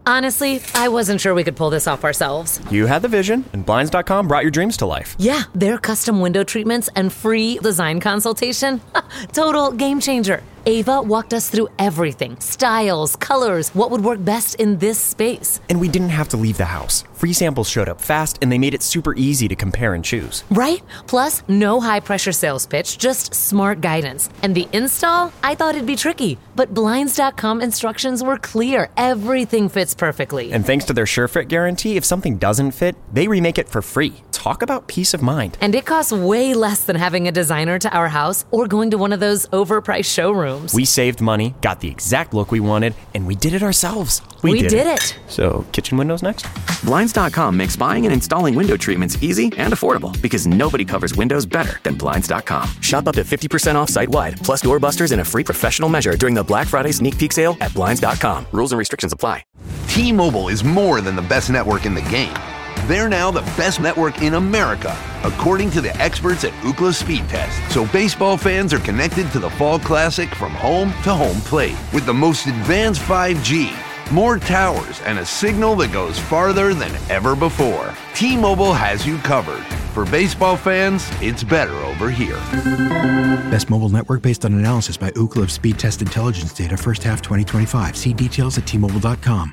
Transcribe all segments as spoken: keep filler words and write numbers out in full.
Honestly, I wasn't sure we could pull this off ourselves. You had the vision, and Blinds dot com brought your dreams to life. Yeah, their custom window treatments and free design consultation. Total game changer. Ava walked us through everything. Styles, colors, what would work best in this space. And we didn't have to leave the house. Free samples showed up fast, and they made it super easy to compare and choose. Right? Plus, no high-pressure sales pitch, just smart guidance. And the install? I thought it'd be tricky. But Blinds dot com instructions were clear. Everything fits perfectly. And thanks to their SureFit guarantee, if something doesn't fit, they remake it for free. Talk about peace of mind. And it costs way less than having a designer to our house or going to one of those overpriced showrooms. We saved money, got the exact look we wanted, and we did it ourselves. We, we did, did it. it. So, kitchen windows next? Blinds dot com makes buying and installing window treatments easy and affordable because nobody covers windows better than Blinds dot com. Shop up to fifty percent off site-wide, plus doorbusters and a free professional measure during the Black Friday sneak peek sale at Blinds dot com. Rules and restrictions apply. T-Mobile is more than the best network in the game. They're now the best network in America, according to the experts at Ookla Speed Test. So baseball fans are connected to the Fall Classic from home to home plate with the most advanced five G, more towers, and a signal that goes farther than ever before. T-Mobile has you covered. For baseball fans, it's better over here. Best mobile network based on analysis by Ookla of Speed Test Intelligence data first half twenty twenty-five. See details at T Mobile dot com.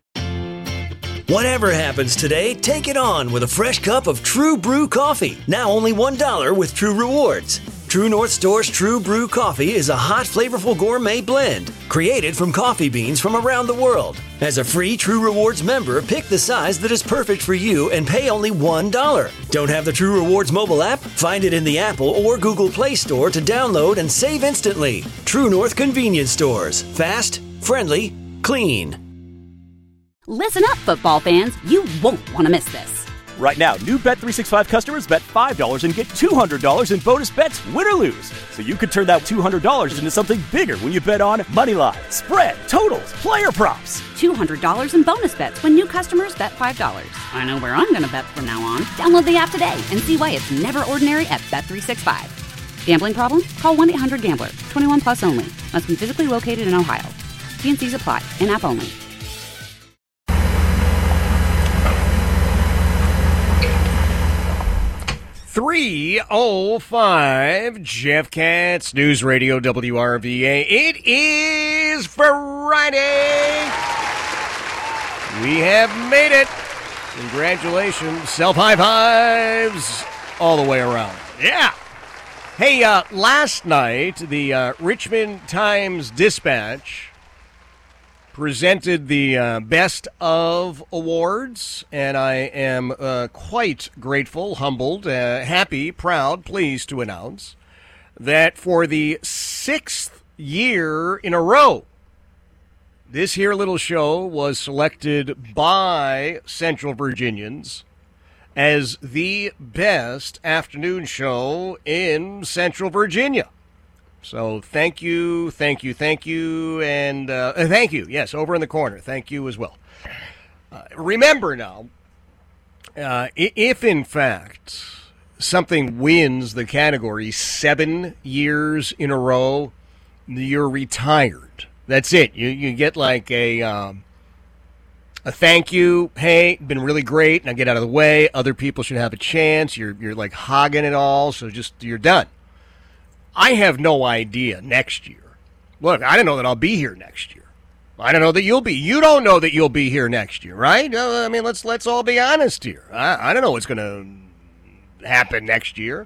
Whatever happens today, take it on with a fresh cup of True Brew coffee. Now only one dollar with True Rewards. True North Store's True Brew coffee is a hot, flavorful gourmet blend created from coffee beans from around the world. As a free True Rewards member, pick the size that is perfect for you and pay only one dollar. Don't have the True Rewards mobile app? Find it in the Apple or Google Play Store to download and save instantly. True North Convenience Stores. Fast, friendly, clean. Listen up, football fans. You won't want to miss this. Right now, new Bet three sixty-five customers bet five dollars and get two hundred dollars in bonus bets, win or lose. So you could turn that two hundred dollars into something bigger when you bet on moneyline, spread, totals, player props. two hundred dollars in bonus bets when new customers bet five dollars. I know where I'm going to bet from now on. Download the app today and see why it's never ordinary at Bet three sixty-five. Gambling problem? Call one eight hundred gambler. twenty-one plus only. Must be physically located in Ohio. T and C's apply. In-app only. three oh five, Jeff Katz, News Radio W R V A. It is Friday. We have made it. Congratulations. Self-high fives all the way around. Yeah. Hey, uh, last night, the uh, Richmond Times-Dispatch presented the uh, Best of Awards, and I am uh, quite grateful, humbled, uh, happy, proud, pleased to announce that for the sixth year in a row, this here little show was selected by Central Virginians as the best afternoon show in Central Virginia. So thank you, thank you, thank you, and uh, thank you. Yes, over in the corner. Thank you as well. Uh, remember now, uh, if in fact something wins the category seven years in a row, you're retired. That's it. You you get like a um, a thank you. Hey, been really great. Now get out of the way. Other people should have a chance. You're you're like hogging it all. So just you're done. I have no idea next year. Look, I don't know that I'll be here next year. I don't know that you'll be. You don't know that you'll be here next year, right? Uh, I mean, let's let's all be honest here. I, I don't know what's going to happen next year.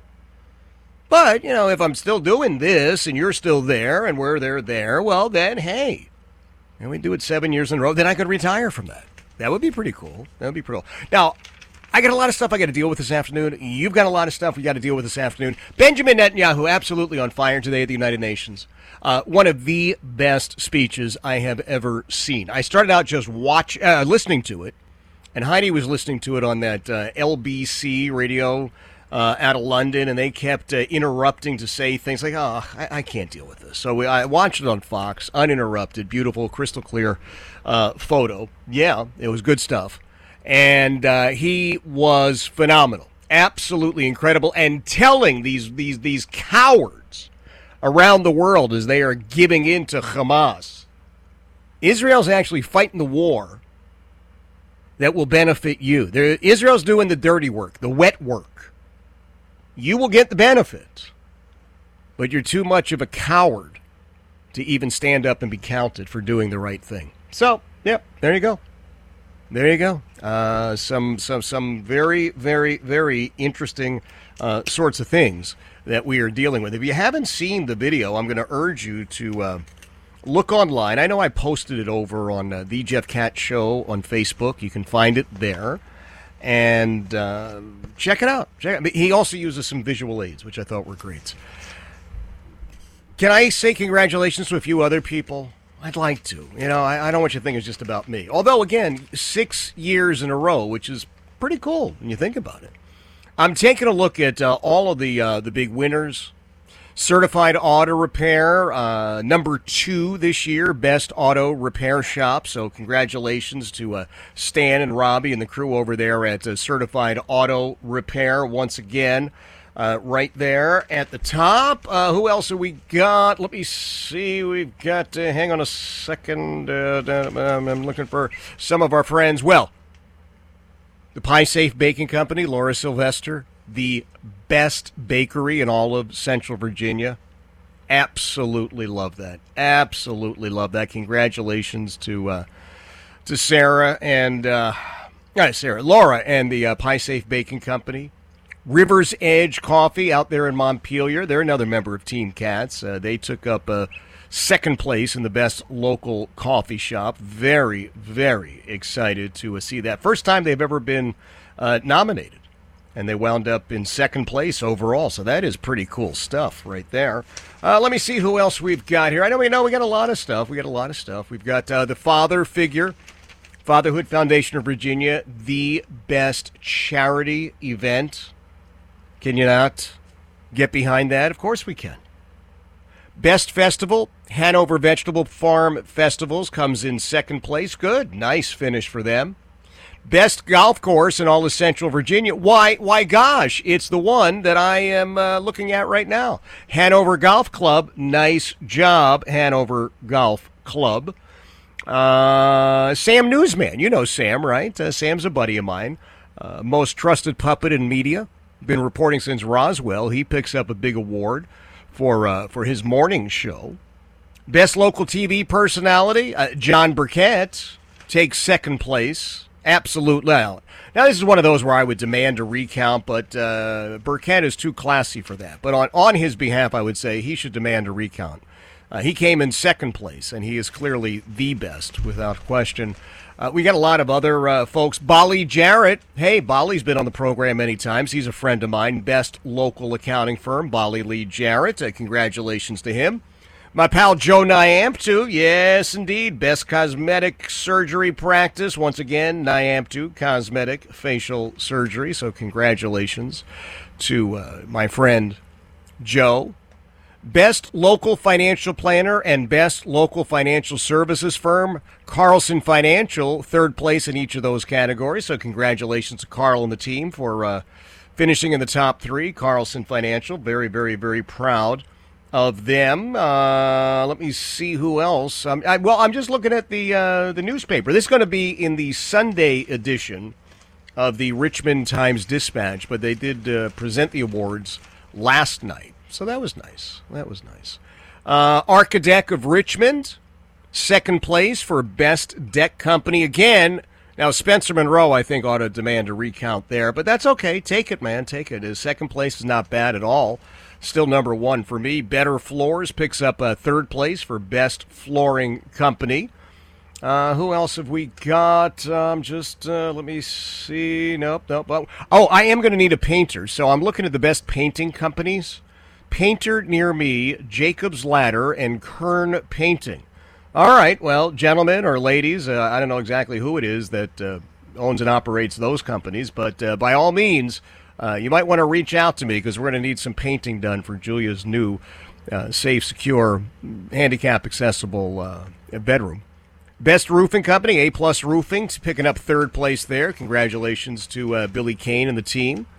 But, you know, if I'm still doing this and you're still there and we're there there, well, then, hey, and we do it seven years in a row, then I could retire from that. That would be pretty cool. That would be pretty cool. Now, I got a lot of stuff I got to deal with this afternoon. You've got a lot of stuff we got to deal with this afternoon. Benjamin Netanyahu, absolutely on fire today at the United Nations. Uh, one of the best speeches I have ever seen. I started out just watch, uh, listening to it, and Heidi was listening to it on that uh, L B C radio uh, out of London, and they kept uh, interrupting to say things like, oh, I, I can't deal with this. So we, I watched it on Fox, uninterrupted, beautiful, crystal clear uh, photo. Yeah, it was good stuff. And uh, he was phenomenal, absolutely incredible, and telling these these these cowards around the world as they are giving in to Hamas, Israel's actually fighting the war that will benefit you. There, Israel's doing the dirty work, the wet work. You will get the benefit, but you're too much of a coward to even stand up and be counted for doing the right thing. So, yep, there you go. There you go. Uh, some some some very, very, very interesting uh, sorts of things that we are dealing with. If you haven't seen the video, I'm going to urge you to uh, look online. I know I posted it over on uh, The Jeff Katz Show on Facebook. You can find it there. And uh, check it out. Check it. He also uses some visual aids, which I thought were great. Can I say congratulations to a few other people? I'd like to. You know, I, I don't want you to think it's just about me. Although, again, six years in a row, which is pretty cool when you think about it. I'm taking a look at uh, all of the uh, the big winners. Certified Auto Repair, uh, number two this year, Best Auto Repair Shop. So congratulations to uh, Stan and Robbie and the crew over there at uh, Certified Auto Repair once again. Uh, right there at the top. Uh, who else have we got? Let me see. We've got, uh, hang on a second. Uh, I'm looking for some of our friends. Well, the Pie Safe Baking Company, Laura Sylvester, the best bakery in all of Central Virginia. Absolutely love that. Absolutely love that. Congratulations to uh, to Sarah and, uh, uh, Sarah, Laura and the uh, Pie Safe Baking Company. River's Edge Coffee out there in Montpelier. They're another member of Team Cats. Uh, they took up uh, second place in the best local coffee shop. Very, very excited to uh, see that. First time they've ever been uh, nominated. And they wound up in second place overall. So that is pretty cool stuff right there. Uh, let me see who else we've got here. I know we know we got a lot of stuff. We got a lot of stuff. We've got uh, the Father Figure. Fatherhood Foundation of Virginia, the best charity event. Can you not get behind that? Of course we can. Best festival, Hanover Vegetable Farm Festivals comes in second place. Good. Nice finish for them. Best golf course in all of Central Virginia. Why, why gosh, it's the one that I am uh, looking at right now. Hanover Golf Club. Nice job, Hanover Golf Club. Uh, Sam Newsman. You know Sam, right? Uh, Sam's a buddy of mine. Uh, most trusted puppet in media. Been reporting since Roswell. He picks up a big award for uh, for his morning show. Best local T V personality, uh, John Burkett takes second place. Absolutely. Now, this is one of those where I would demand a recount, but uh, Burkett is too classy for that. But on, on his behalf, I would say he should demand a recount. Uh, he came in second place, and he is clearly the best, without question. Uh, we got a lot of other uh, folks. Bolly Jarrett. Hey, Bolly's been on the program many times. He's a friend of mine. Best local accounting firm, Bolly Lee Jarrett. Uh, congratulations to him. My pal Joe Nyamtu. Yes, indeed. Best cosmetic surgery practice. Once again, Nyamtu Cosmetic Facial Surgery. So congratulations to uh, my friend Joe. Best local financial planner and best local financial services firm, Carlson Financial, third place in each of those categories. So congratulations to Carl and the team for uh, finishing in the top three. Carlson Financial, very, very, very proud of them. Uh, let me see who else. Um, I, well, I'm just looking at the uh, the newspaper. This is going to be in the Sunday edition of the Richmond Times-Dispatch, but they did uh, present the awards last night. So that was nice. That was nice. Uh, Archidec of Richmond, second place for Best Deck Company. Again, now Spencer Monroe, I think, ought to demand a recount there. But that's okay. Take it, man. Take it. His second place is not bad at all. Still number one for me. Better Floors picks up a third place for Best Flooring Company. Uh, who else have we got? Um, just, uh, let me see. Nope, nope. Oh, oh I am going to need a painter. So I'm looking at the best painting companies. Painter near me, Jacob's Ladder, and Kern Painting. All right, well, gentlemen or ladies, uh, I don't know exactly who it is that uh, owns and operates those companies, but uh, by all means, uh, you might want to reach out to me because we're going to need some painting done for Julia's new uh, safe, secure, handicap-accessible uh, bedroom. Best Roofing Company, A-Plus Roofing, picking up third place there. Congratulations to uh, Billy Kane and the team.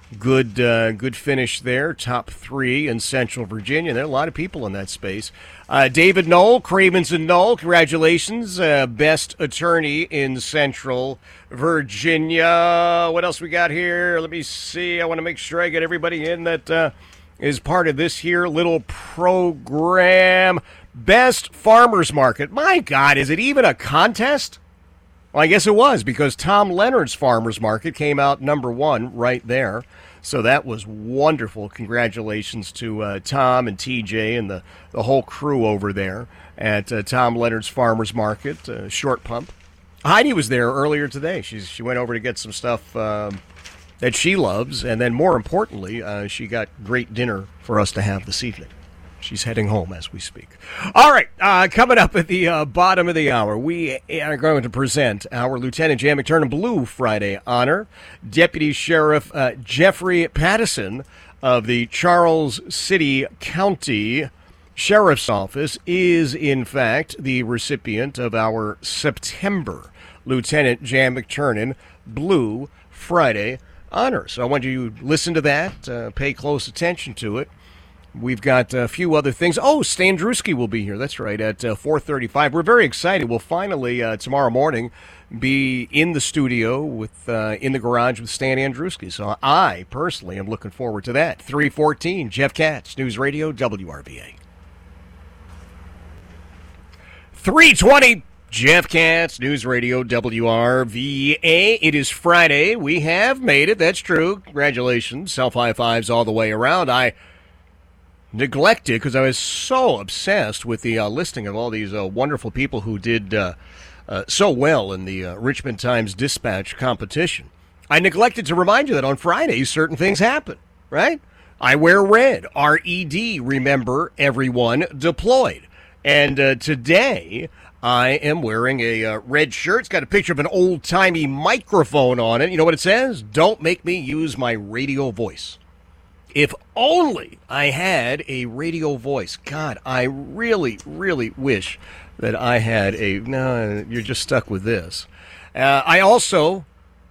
Good uh, good finish there, top three in Central Virginia. There are a lot of people in that space. Uh, David Knoll, Cravens and Knoll, congratulations. Uh, best attorney in Central Virginia. What else we got here? Let me see. I want to make sure I get everybody in that uh, is part of this here little program. Best Farmers Market. My God, is it even a contest? Well, I guess it was, because Tom Leonard's Farmers Market came out number one right there. So that was wonderful. Congratulations to uh, Tom and T J and the, the whole crew over there at uh, Tom Leonard's Farmers Market, uh, Short Pump. Heidi was there earlier today. She's, she went over to get some stuff um, that she loves, and then more importantly, uh, she got great dinner for us to have this evening. She's heading home as we speak. All right, uh, coming up at the uh, bottom of the hour, we are going to present our Lieutenant Jan McTurnan Blue Friday honor. Deputy Sheriff uh, Jeffrey Pattison of the Charles City County Sheriff's Office is, in fact, the recipient of our September Lieutenant Jan McTurnan Blue Friday honor. So I want you to listen to that, uh, pay close attention to it. We've got a few other things. Oh, Stan Drewski will be here. That's right, at uh, four thirty-five. We're very excited. We'll finally, uh, tomorrow morning, be in the studio, with uh, in the garage with Stan Andruski. So I, personally, am looking forward to that. three fourteen, Jeff Katz, News Radio, W R V A. three twenty, Jeff Katz, News Radio, W R V A. It is Friday. We have made it. That's true. Congratulations. Self high fives all the way around. I neglected, because I was so obsessed with the uh, listing of all these uh, wonderful people who did uh, uh, so well in the uh, Richmond Times-Dispatch competition. I neglected to remind you that on Fridays, certain things happen, right? I wear red, R E D, remember, everyone deployed. And uh, today, I am wearing a uh, red shirt. It's got a picture of an old-timey microphone on it. You know what it says? Don't make me use my radio voice. If only I had a radio voice. God, I really, really wish that I had a... No, you're just stuck with this. Uh, I also...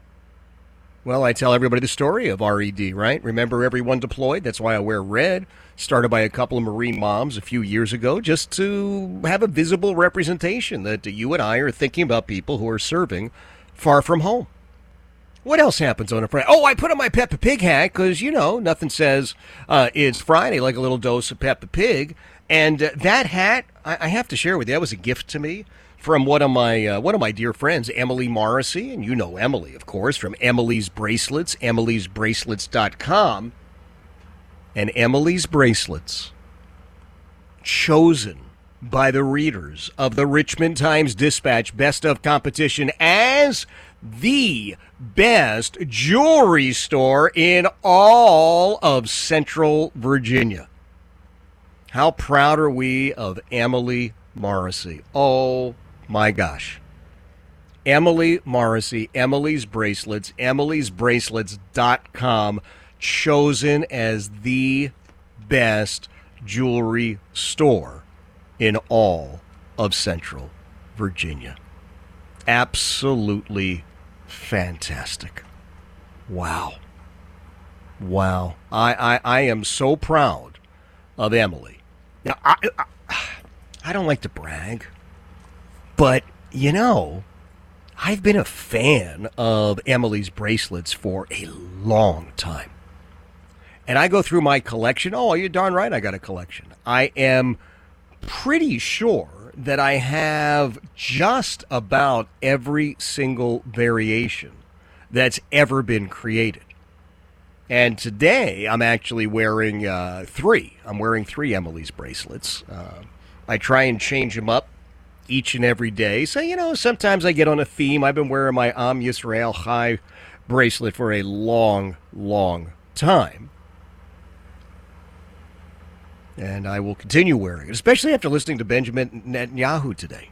Well, I tell everybody the story of R E D, right? Remember, everyone deployed. That's why I wear red. Started by a couple of Marine moms a few years ago, just to have a visible representation that you and I are thinking about people who are serving far from home. What else happens on a Friday? Oh, I put on my Peppa Pig hat because, you know, nothing says uh, it's Friday like a little dose of Peppa Pig. And uh, that hat, I, I have to share with you, that was a gift to me from one of my uh, one of my dear friends, Emily Morrissey. And you know Emily, of course, from Emily's Bracelets, emilys bracelets dot com. And Emily's Bracelets, chosen by the readers of the Richmond Times-Dispatch Best of Competition as the best jewelry store in all of Central Virginia. How proud are we of Emily Morrissey? Oh, my gosh. Emily Morrissey, Emily's Bracelets, emilys bracelets dot com, chosen as the best jewelry store in all of Central Virginia. Absolutely fantastic. Wow. Wow. I, I, I am so proud of Emily. Now, I, I, I don't like to brag, but, you know, I've been a fan of Emily's Bracelets for a long time. And I go through my collection. Oh, you're darn right I got a collection. I am pretty sure that I have just about every single variation that's ever been created. And today I'm actually wearing uh, three. I'm wearing three Emily's Bracelets. Uh, I try and change them up each and every day. So, you know, sometimes I get on a theme. I've been wearing my Am Yisrael Chai bracelet for a long, long time. And I will continue wearing it, especially after listening to Benjamin Netanyahu today.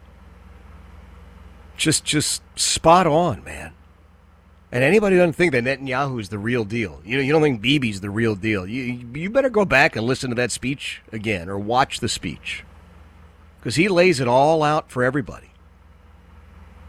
Just just spot on, man. And anybody who doesn't think that Netanyahu is the real deal, you know, you don't think Bibi's the real deal, you, you better go back and listen to that speech again, or watch the speech. Because he lays it all out for everybody.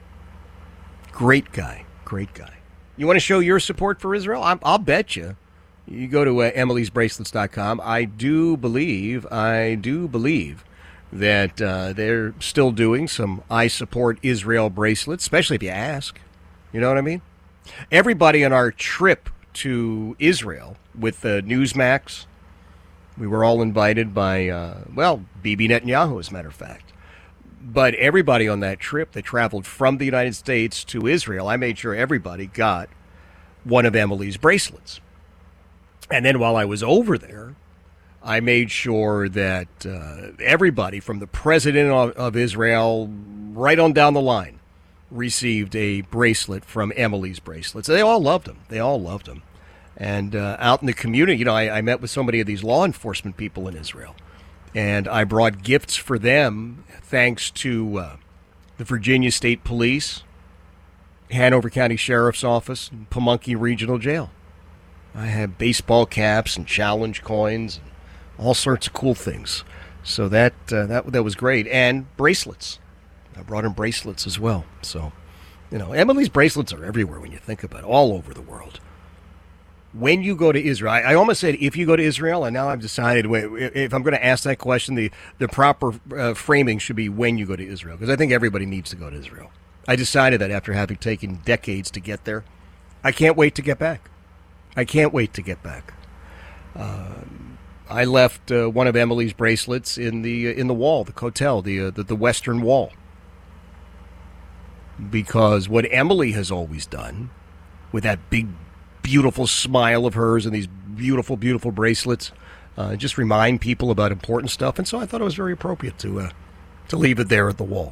Great guy, great guy. You want to show your support for Israel? I'm, I'll bet you you go to uh, emilys bracelets dot com. I do believe, I do believe that uh, they're still doing some I Support Israel bracelets, especially if you ask. You know what I mean? Everybody on our trip to Israel with uh, Newsmax, we were all invited by, uh, well, Bibi Netanyahu, as a matter of fact. But everybody on that trip that traveled from the United States to Israel, I made sure everybody got one of Emily's bracelets. And then while I was over there, I made sure that uh, everybody from the president of, of Israel right on down the line received a bracelet from Emily's Bracelets. They all loved them. They all loved them. And uh, out in the community, you know, I, I met with so many of these law enforcement people in Israel. And I brought gifts for them thanks to uh, the Virginia State Police, Hanover County Sheriff's Office, and Pamunkey Regional Jail. I had baseball caps and challenge coins and all sorts of cool things. So that uh, that that was great. And bracelets. I brought in bracelets as well. So, you know, Emily's bracelets are everywhere when you think about it, all over the world. When you go to Israel, I, I almost said if you go to Israel, and now I've decided if I'm going to ask that question, the, the proper uh, framing should be when you go to Israel, because I think everybody needs to go to Israel. I decided that after having taken decades to get there. I can't wait to get back. I can't wait to get back. Uh, I left uh, one of Emily's bracelets in the uh, in the wall, the hotel, the, uh, the the Western Wall, because what Emily has always done with that big, beautiful smile of hers and these beautiful, beautiful bracelets, uh, just remind people about important stuff. And so I thought it was very appropriate to uh, to leave it there at the wall.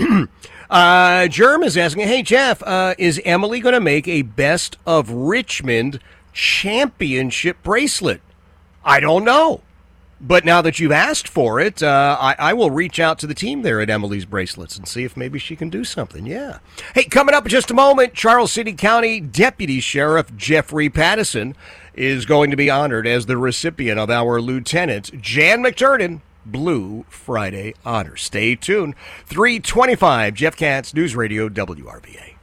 uh, Germ is asking, hey, Jeff, uh, is Emily going to make a Best of Richmond championship bracelet? I don't know. But now that you've asked for it, uh, I, I will reach out to the team there at Emily's Bracelets and see if maybe she can do something. Yeah. Hey, coming up in just a moment, Charles City County Deputy Sheriff Jeffrey Pattison is going to be honored as the recipient of our Lieutenant Jan McTurnan Blue Friday Honor. Stay tuned. three twenty-five, Jeff Katz, News Radio W R V A.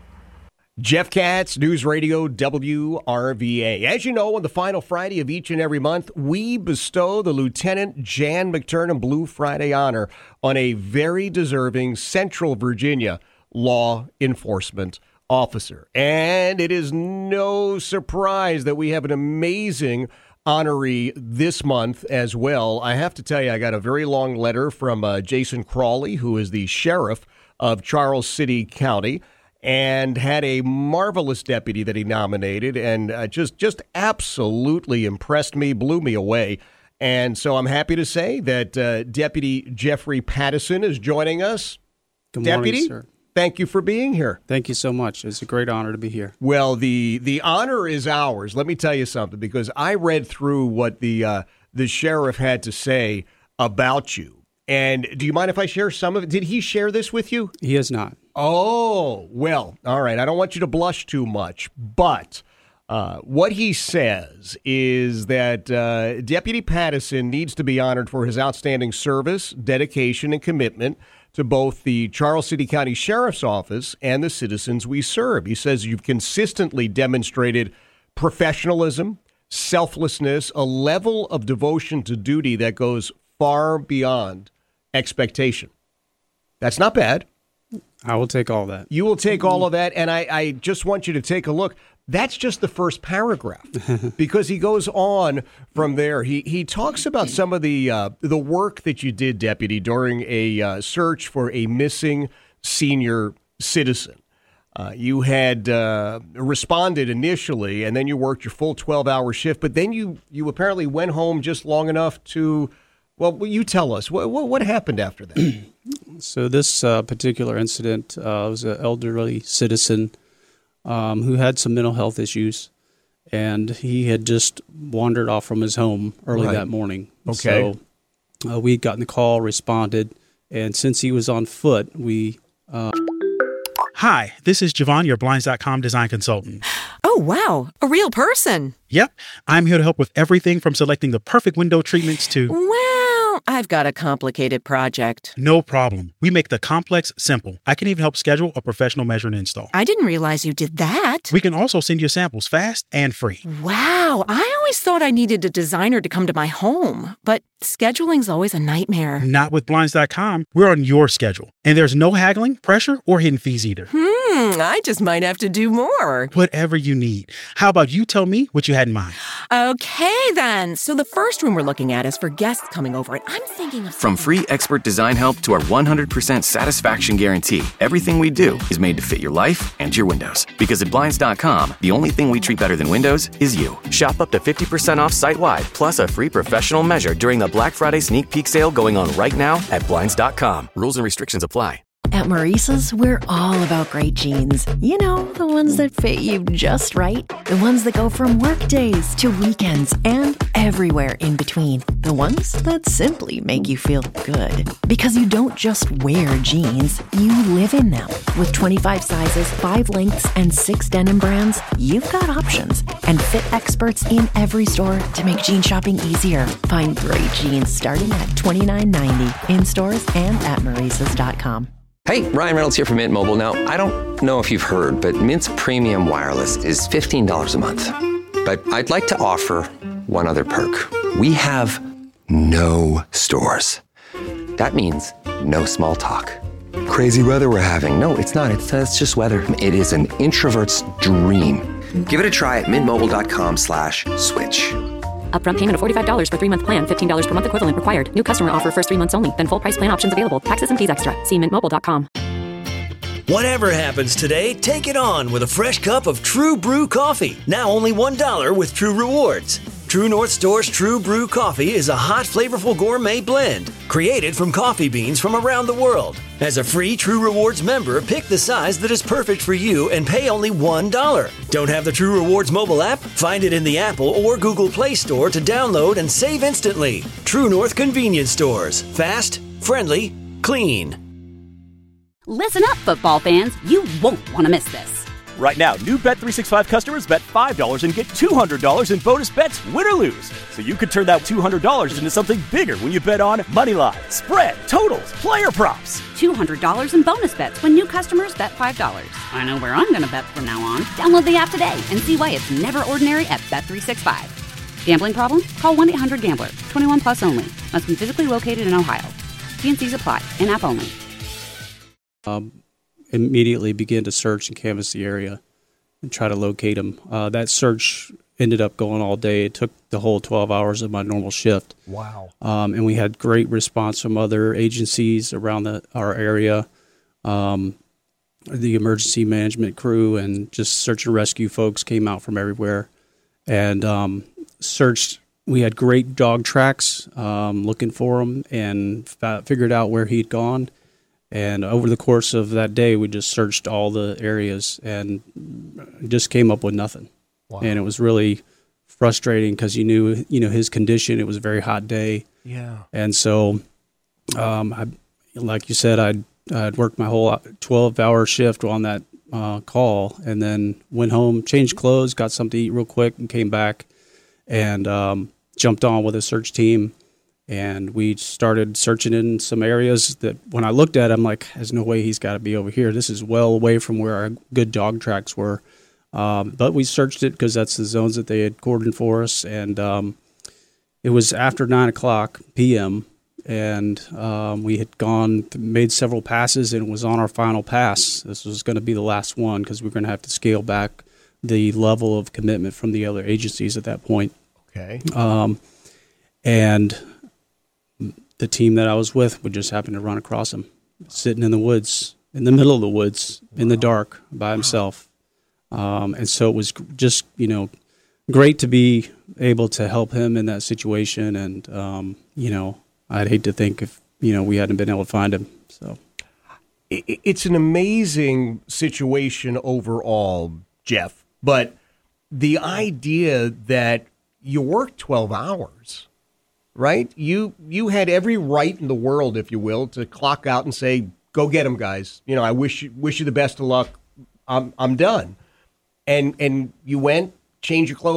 Jeff Katz, News Radio W R V A. As you know, on the final Friday of each and every month, we bestow the Lieutenant Jan McTurnan Blue Friday Honor on a very deserving Central Virginia law enforcement officer. And it is no surprise that we have an amazing honoree this month as well. I have to tell you, I got a very long letter from uh, Jason Crawley, who is the sheriff of Charles City County, and had a marvelous deputy that he nominated, and uh, just just absolutely impressed me, blew me away. And so I'm happy to say that uh, Deputy Jeffrey Pattison is joining us. Good Deputy, morning, sir. Thank you for being here. Thank you so much. It's a great honor to be here. Well, the the honor is ours. Let me tell you something, because I read through what the uh, the sheriff had to say about you. And do you mind if I share some of it? Did he share this with you? He has not. Oh, well, all right. I don't want you to blush too much, but uh, what he says is that uh, Deputy Pattison needs to be honored for his outstanding service, dedication, and commitment to both the Charles City County Sheriff's Office and the citizens we serve. He says you've consistently demonstrated professionalism, selflessness, a level of devotion to duty that goes far beyond expectation. That's not bad. I will take all that. You will take all of that, and I, I just want you to take a look. That's just the first paragraph, because he goes on from there. He he talks about some of the uh, the work that you did, Deputy, during a uh, search for a missing senior citizen. Uh, you had uh, responded initially, and then you worked your full twelve-hour shift, but then you, you apparently went home just long enough to, well, you tell us. What, what, what happened after that? So this uh, particular incident uh, was an elderly citizen um, who had some mental health issues, and he had just wandered off from his home early Right. that morning. Okay. So uh, we had gotten the call, responded, and since he was on foot, we... Uh... Hi, this is Javon, your Blinds dot com design consultant. Oh, wow. A real person. Yep. I'm here to help with everything from selecting the perfect window treatments to... Wow. I've got a complicated project. No problem. We make the complex simple. I can even help schedule a professional measure and install. I didn't realize you did that. We can also send you samples fast and free. Wow, I always thought I needed a designer to come to my home, but scheduling's always a nightmare. Not with Blinds dot com. We're on your schedule, and there's no haggling, pressure, or hidden fees either. Hmm, I just might have to do more. Whatever you need. How about you tell me what you had in mind? Okay, then. So the first room we're looking at is for guests coming over, and I'm thinking of From free expert design help to our one hundred percent satisfaction guarantee, everything we do is made to fit your life and your windows. Because at Blinds dot com, the only thing we treat better than windows is you. Shop up to fifty percent off site-wide, plus a free professional measure during the Black Friday sneak peek sale going on right now at Blinds dot com. Rules and restrictions apply. At Maurice's, we're all about great jeans. You know, the ones that fit you just right. The ones that go from work days to weekends and everywhere in between. The ones that simply make you feel good. Because you don't just wear jeans, you live in them. With twenty-five sizes, five lengths, and six denim brands, you've got options. And fit experts in every store to make jean shopping easier. Find great jeans starting at twenty-nine ninety in stores and at Maurice's dot com. Hey, Ryan Reynolds here from Mint Mobile. Now, I don't know if you've heard, but Mint's premium wireless is fifteen dollars a month. But I'd like to offer one other perk. We have no stores. That means no small talk. Crazy weather we're having. No, it's not. It's, uh, it's just weather. It is an introvert's dream. Give it a try at mintmobile.com slash switch. Upfront payment of forty-five dollars for three-month plan, fifteen dollars per month equivalent required. New customer offer first three months only. Then full price plan options available. Taxes and fees extra. See mint mobile dot com. Whatever happens today, take it on with a fresh cup of True Brew coffee. Now only one dollar with True Rewards. True North Store's True Brew coffee is a hot, flavorful gourmet blend created from coffee beans from around the world. As a free True Rewards member, pick the size that is perfect for you and pay only one dollar. Don't have the True Rewards mobile app? Find it in the Apple or Google Play Store to download and save instantly. True North Convenience Stores. Fast, friendly, clean. Listen up, football fans. You won't want to miss this. Right now, new Bet three sixty-five customers bet five dollars and get two hundred dollars in bonus bets, win or lose. So you could turn that two hundred dollars into something bigger when you bet on money line, spread, totals, player props. two hundred dollars in bonus bets when new customers bet five dollars. I know where I'm going to bet from now on. Download the app today and see why it's never ordinary at Bet three sixty-five. Gambling problem? Call one eight hundred gambler. twenty-one plus only. Must be physically located in Ohio. T and C's apply. In-app only. Um, immediately begin to search and canvass the area and try to locate him. Uh, that search ended up going all day. It took the whole twelve hours of my normal shift. Wow. Um, and we had great response from other agencies around the, our area, um, the emergency management crew, and just search and rescue folks came out from everywhere and um, searched. We had great dog tracks um, looking for him and f- figured out where he'd gone. And over the course of that day, we just searched all the areas and just came up with nothing. Wow. And it was really frustrating because you knew, you know, his condition. It was a very hot day. Yeah. And so, um, I, like you said, I'd, I'd worked my whole twelve-hour shift on that uh, call, and then went home, changed clothes, got something to eat real quick, and came back and um, jumped on with a search team. And we started searching in some areas that when I looked at it, I'm like, there's no way he's got to be over here. This is well away from where our good dog tracks were. Um, but we searched it because that's the zones that they had cordoned for us. And um, it was after nine o'clock p.m. And um, we had gone, made several passes, and it was on our final pass. This was going to be the last one because we were going to have to scale back the level of commitment from the other agencies at that point. Okay. Um, and the team that I was with would just happen to run across him, sitting in the woods, in the middle of the woods, wow. in the dark, by himself. Um, and so it was just, you know, great to be able to help him in that situation. And, um, you know, I'd hate to think if, you know, we hadn't been able to find him. So it's an amazing situation overall, Jeff. But the idea that you work twelve hours, right? You you had every right in the world, if you will, to clock out and say, "Go get him, guys. You know, I wish you wish you the best of luck. I'm I'm done." And and you went, changed your clothes,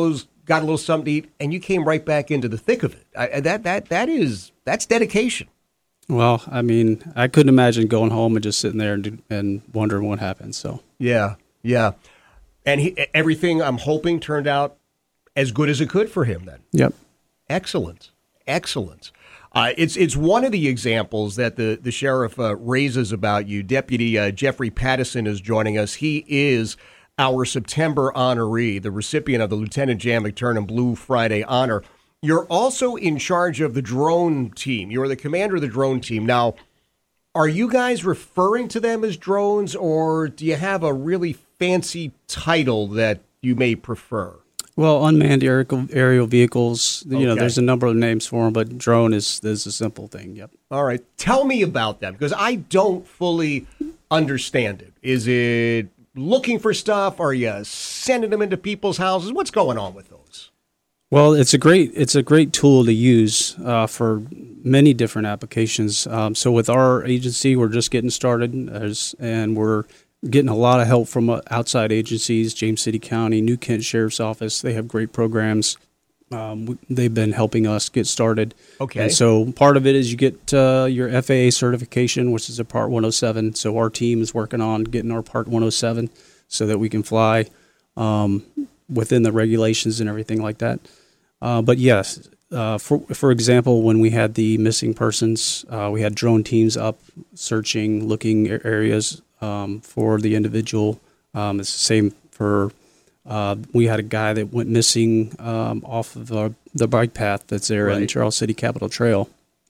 got a little something to eat, and you came right back into the thick of it. I, that that that is that's dedication. Well, I mean, I couldn't imagine going home and just sitting there and, and wondering what happened. So yeah, yeah, and he, everything I'm hoping turned out as good as it could for him. Then, yep, excellent, excellent. Uh, it's it's one of the examples that the the sheriff uh, raises about you. Deputy uh, Jeffrey Pattison is joining us. He is our September honoree, the recipient of the Lieutenant Jan McTurnan Blue Friday Honor. You're also in charge of the drone team. You're the commander of the drone team. Now, are you guys referring to them as drones, or do you have a really fancy title that you may prefer? Well, unmanned aerial, aerial vehicles, you Okay. know, there's a number of names for them, but drone is, is a simple thing, yep. All right. Tell me about them, because I don't fully understand it. Is it looking for stuff? Are you sending them into people's houses? What's going on with those? Well, it's a great it's a great tool to use uh, for many different applications. Um, so with our agency, we're just getting started, as, and we're getting a lot of help from uh, outside agencies, James City County, New Kent Sheriff's Office. They have great programs. Um, we, they've been helping us get started. Okay. And so part of it is you get uh, your F A A certification, which is a Part one oh seven. So our team is working on getting our Part one oh seven so that we can fly um, within the regulations and everything like that. Uh, but yes, uh, for for example, when we had the missing persons, uh, we had drone teams up searching, looking at areas um, for the individual. Um, it's the same for, uh, we had a guy that went missing um, off of uh, the bike path that's there in Right. Charles City Capitol Trail.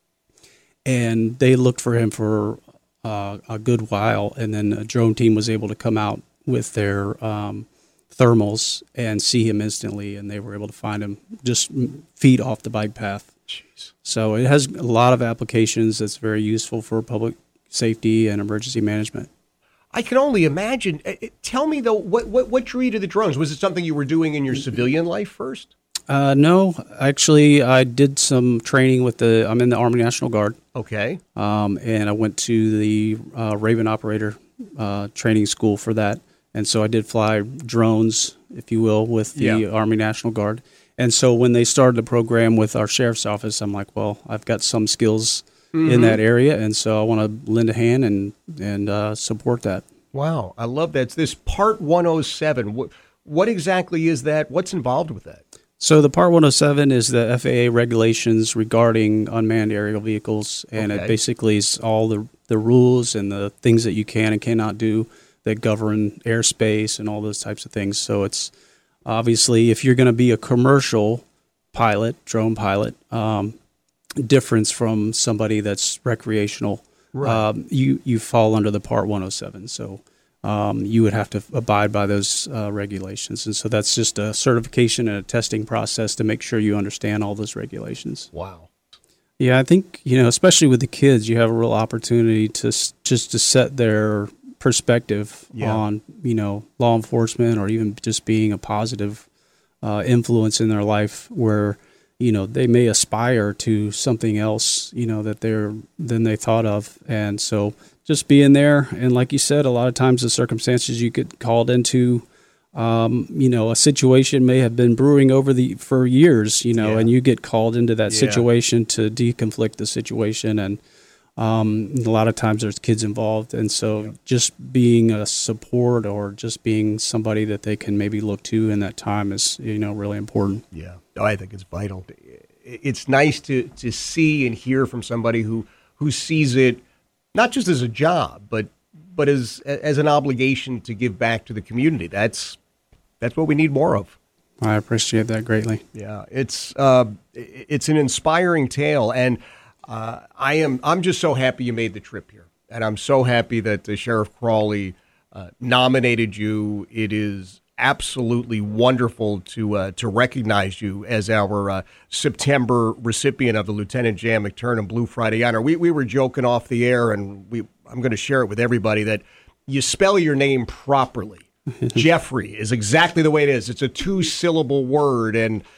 And they looked for him for uh, a good while, and then a drone team was able to come out with their um, thermals and see him instantly, and they were able to find him just feet off the bike path. Jeez. So it has a lot of applications that's very useful for public safety and emergency management. I can only imagine. Uh, uh, Tell me, though, what, what, what drew you to the drones? Was it something you were doing in your civilian life first? Uh, no, actually, I did some training with the, I'm in the Army National Guard. Okay. Um, and I went to the uh, Raven Operator uh, training school for that. And so I did fly drones, if you will, with the Yeah. Army National Guard. And so when they started the program with our sheriff's office, I'm like, well, I've got some skills Mhm. in that area, and so I want to lend a hand and and uh, support that. Wow, I love that. It's this Part one oh seven. What, what exactly is that? What's involved with that? So the Part one oh seven is the F A A regulations regarding unmanned aerial vehicles, and Okay. it basically is all the the rules and the things that you can and cannot do that govern airspace and all those types of things. So it's obviously, if you're going to be a commercial pilot, drone pilot, um, difference from somebody that's recreational, Right. um, you you fall under the Part one oh seven. So um, you would have to abide by those uh, regulations, and so that's just a certification and a testing process to make sure you understand all those regulations. Wow. Yeah, I think, you know, especially with the kids, you have a real opportunity to s- just to set their perspective Yeah. on, you know, law enforcement, or even just being a positive uh, influence in their life, where, you know, they may aspire to something else, you know, that they're than they thought of. And so just being there, and like you said, a lot of times the circumstances you get called into, um, you know, a situation may have been brewing over the for years, you know, Yeah. and you get called into that Yeah. situation to deconflict the situation. And um, a lot of times there's kids involved. And so just being a support, or just being somebody that they can maybe look to in that time is, you know, really important. Yeah, oh, I think it's vital. It's nice to, to see and hear from somebody who, who sees it not just as a job, but but as as an obligation to give back to the community. That's that's what we need more of. I appreciate that greatly. Yeah, it's uh, it's an inspiring tale, and uh, I am I'm just so happy you made the trip here, and I'm so happy that uh, Sheriff Crawley uh, nominated you. It is absolutely wonderful to uh, to recognize you as our uh, September recipient of the Lieutenant Jan McTurnan Blue Friday Honor. We we were joking off the air, and we I'm going to share it with everybody that you spell your name properly. Jeffrey is exactly the way it is. It's a two-syllable word, and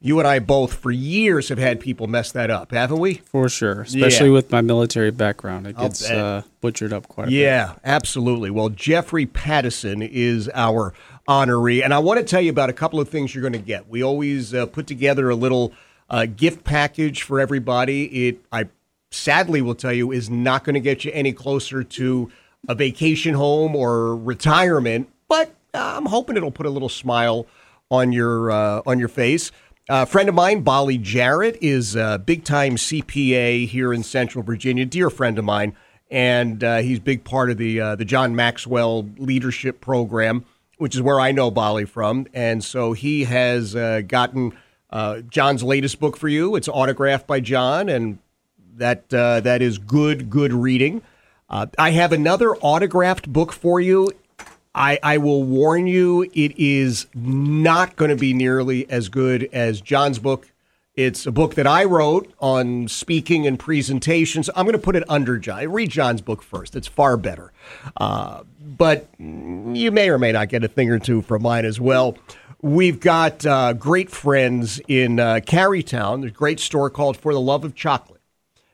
You and I both, for years, have had people mess that up, haven't we? For sure, especially Yeah. with my military background. It I'll gets bet. uh, butchered up quite a bit. Yeah, absolutely. Well, Jeffrey Pattison is our honoree, and I want to tell you about a couple of things you're going to get. We always uh, put together a little uh, gift package for everybody. It, I sadly will tell you, is not going to get you any closer to a vacation home or retirement, but I'm hoping it'll put a little smile on your uh, on your face. A friend of mine, Bolly Jarrett, is a big-time C P A here in Central Virginia, dear friend of mine, and uh, he's a big part of the uh, the John Maxwell Leadership Program, which is where I know Bolly from. And so he has uh, gotten uh, John's latest book for you. It's autographed by John, and that uh, that is good, good reading. Uh, I have another autographed book for you. I, I will warn you, it is not going to be nearly as good as John's book. It's a book that I wrote on speaking and presentations. I'm going to put it under John. Read John's book first. It's far better. Uh, but you may or may not get a thing or two from mine as well. We've got uh, great friends in uh, Carytown. There's a great store called For the Love of Chocolate.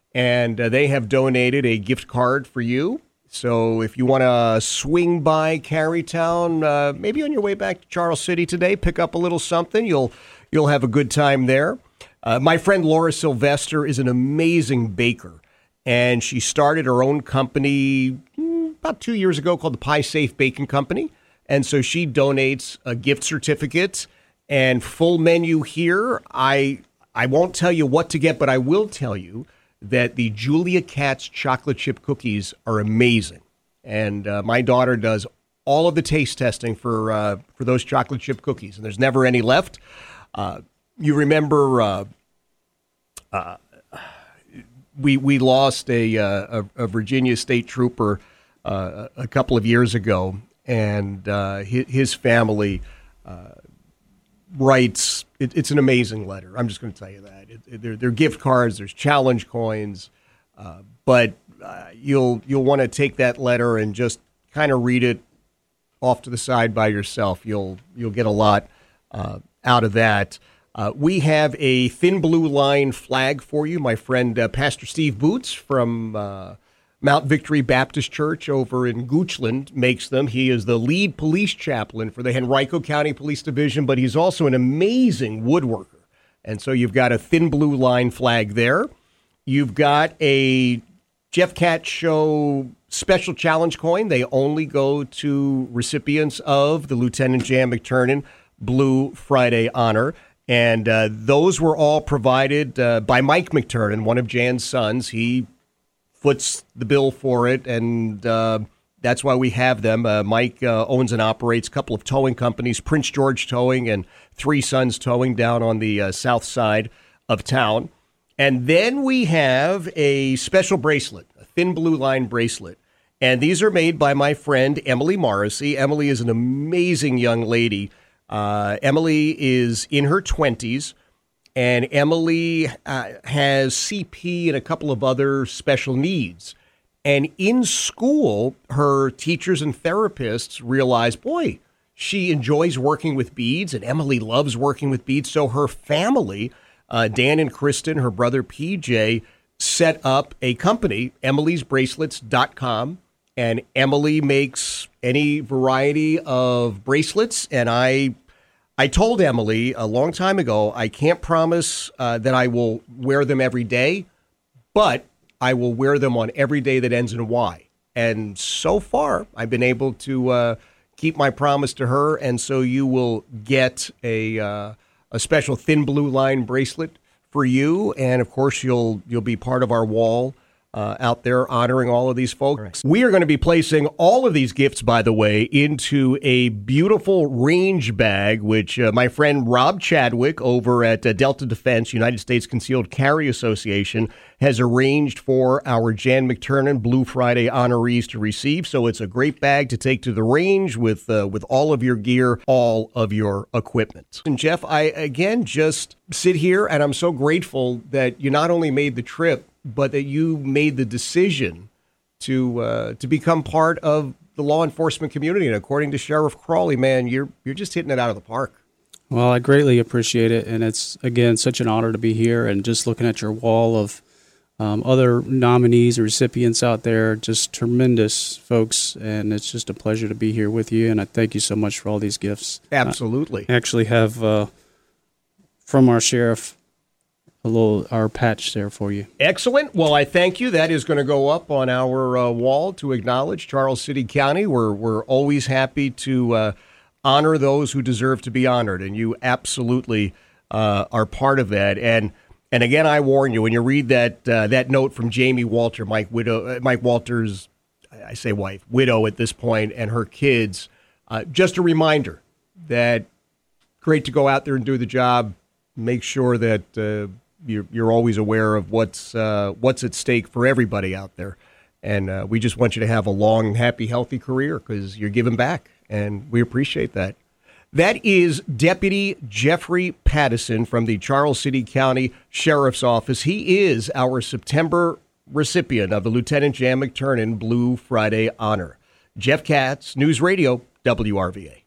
And uh, they have donated a gift card for you. So if you want to swing by Carytown, uh, maybe on your way back to Charles City today, pick up a little something. You'll you'll have a good time there. Uh, my friend Laura Sylvester is an amazing baker, and she started her own company mm, about two years ago called the Pie Safe Baking Company. And so she donates a gift certificate and full menu here. I I won't tell you what to get, but I will tell you that the Julia Katz chocolate chip cookies are amazing. And uh, my daughter does all of the taste testing for uh, for those chocolate chip cookies, and there's never any left. Uh, you remember uh, uh, we we lost a, uh, a, a Virginia state trooper uh, a couple of years ago, and uh, his, his family uh, writes, it, it's an amazing letter. I'm just going to tell you that. It, it, there, there are gift cards, there's challenge coins, uh, but uh, you'll you'll want to take that letter and just kind of read it off to the side by yourself. You'll you'll get a lot uh, out of that. Uh, we have a Thin Blue Line flag for you. My friend uh, Pastor Steve Boots from uh, Mount Victory Baptist Church over in Goochland makes them. He is the lead police chaplain for the Henrico County Police Division, but he's also an amazing woodworker. And so you've got a Thin Blue Line flag there. You've got a Jeff Katz Show special challenge coin. They only go to recipients of the Lieutenant Jan McTurnan Blue Friday Honor. And uh, those were all provided uh, by Mike McTurnan, one of Jan's sons. He foots the bill for it, and uh, that's why we have them. Uh, Mike uh, owns and operates a couple of towing companies, Prince George Towing and Three Sons Towing down on the uh, south side of town. And then we have a special bracelet, a Thin Blue Line bracelet. And these are made by my friend Emily Morrissey. Emily is an amazing young lady. Uh, Emily is in her twenties. And Emily uh, has C P and a couple of other special needs. And in school, her teachers and therapists realized, boy, she enjoys working with beads, and Emily loves working with beads. So her family, uh, Dan and Kristen, her brother P J, set up a company, emilys bracelets dot com. And Emily makes any variety of bracelets. And I I told Emily a long time ago, I can't promise uh, that I will wear them every day, but I will wear them on every day that ends in Y. And so far, I've been able to uh, keep my promise to her. And so you will get a uh, a special Thin Blue Line bracelet for you. And of course, you'll you'll be part of our wall Uh, out there honoring all of these folks. We are going to be placing all of these gifts, by the way, into a beautiful range bag, which uh, my friend Rob Chadwick over at uh, Delta Defense, United States Concealed Carry Association, has arranged for our Jan McTurnan Blue Friday honorees to receive. So it's a great bag to take to the range with uh, with all of your gear, all of your equipment. And Jeff, I again just sit here and I'm so grateful that you not only made the trip, but that you made the decision to uh, to become part of the law enforcement community. And according to Sheriff Crawley, man, you're you're just hitting it out of the park. Well, I greatly appreciate it, and it's, again, such an honor to be here, and just looking at your wall of um, other nominees and recipients out there, just tremendous folks, and it's just a pleasure to be here with you, and I thank you so much for all these gifts. Absolutely. I actually have, uh, from our sheriff, a little our patch there for you. Excellent. Well, I thank you. That is going to go up on our uh, wall to acknowledge Charles City County. We're, we're always happy to uh, honor those who deserve to be honored, and you absolutely uh, are part of that. And and again, I warn you, when you read that uh, that note from Jamie Walter, Mike widow, uh, Mike Walter's, I say wife, widow at this point, and her kids, uh, just a reminder that great to go out there and do the job. Make sure that uh, you're, you're always aware of what's uh, what's at stake for everybody out there. And uh, we just want you to have a long, happy, healthy career because you're giving back. And we appreciate that. That is Deputy Jeffrey Pattison from the Charles City County Sheriff's Office. He is our September recipient of the Lieutenant Jan McTurnan Blue Friday Honor. Jeff Katz, News Radio, W R V A.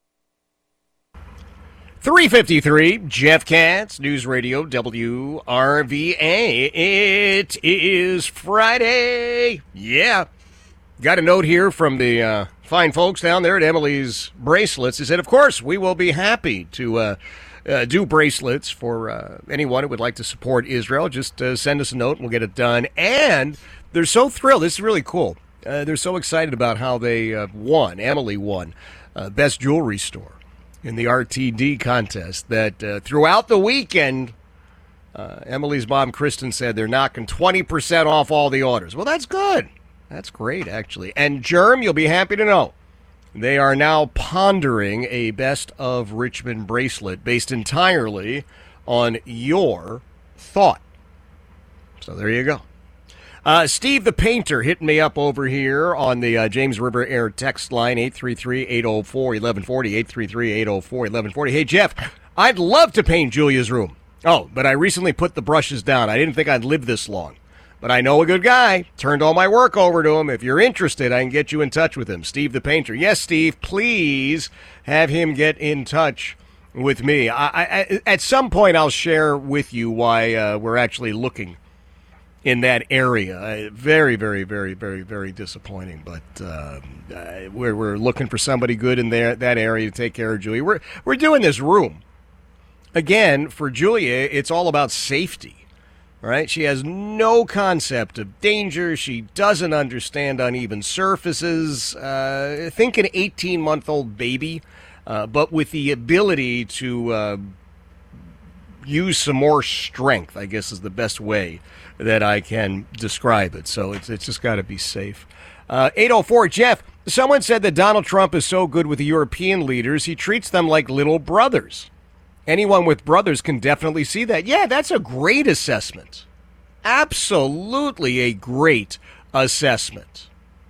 three fifty-three, Jeff Katz, News Radio, W R V A. It is Friday. Yeah. Got a note here from the uh, fine folks down there at Emily's Bracelets. They said, of course, we will be happy to uh, uh, do bracelets for uh, anyone who would like to support Israel. Just uh, send us a note and we'll get it done. And they're so thrilled. This is really cool. Uh, they're so excited about how they uh, won. Emily won uh, Best Jewelry Store in the R T D contest that uh, throughout the weekend, uh, Emily's mom, Kristen, said they're knocking twenty percent off all the orders. Well, that's good. That's great, actually. And Germ, you'll be happy to know, they are now pondering a Best of Richmond bracelet based entirely on your thought. So there you go. Uh, Steve the Painter hitting me up over here on the uh, James River Air text line, eight three three, eight oh four, eleven forty, eight three three, eight oh four, eleven forty. Hey, Jeff, I'd love to paint Julia's room. Oh, but I recently put the brushes down. I didn't think I'd live this long. But I know a good guy. Turned all my work over to him. If you're interested, I can get you in touch with him. Steve the Painter. Yes, Steve, please have him get in touch with me. I, I, at some point, I'll share with you why uh, we're actually looking in that area. Uh, very, very, very, very, very disappointing. But uh, uh, we're, we're looking for somebody good in there, that area to take care of Julia. We're, we're doing this room. Again, for Julia, it's all about safety. Right? She has no concept of danger. She doesn't understand uneven surfaces. Uh, think an eighteen-month-old baby, uh, but with the ability to uh, use some more strength, I guess is the best way that I can describe it. So it's, it's just got to be safe. Uh, eight oh four, Jeff, someone said that Donald Trump is so good with the European leaders, he treats them like little brothers. Anyone with brothers can definitely see that. Yeah, that's a great assessment. Absolutely a great assessment.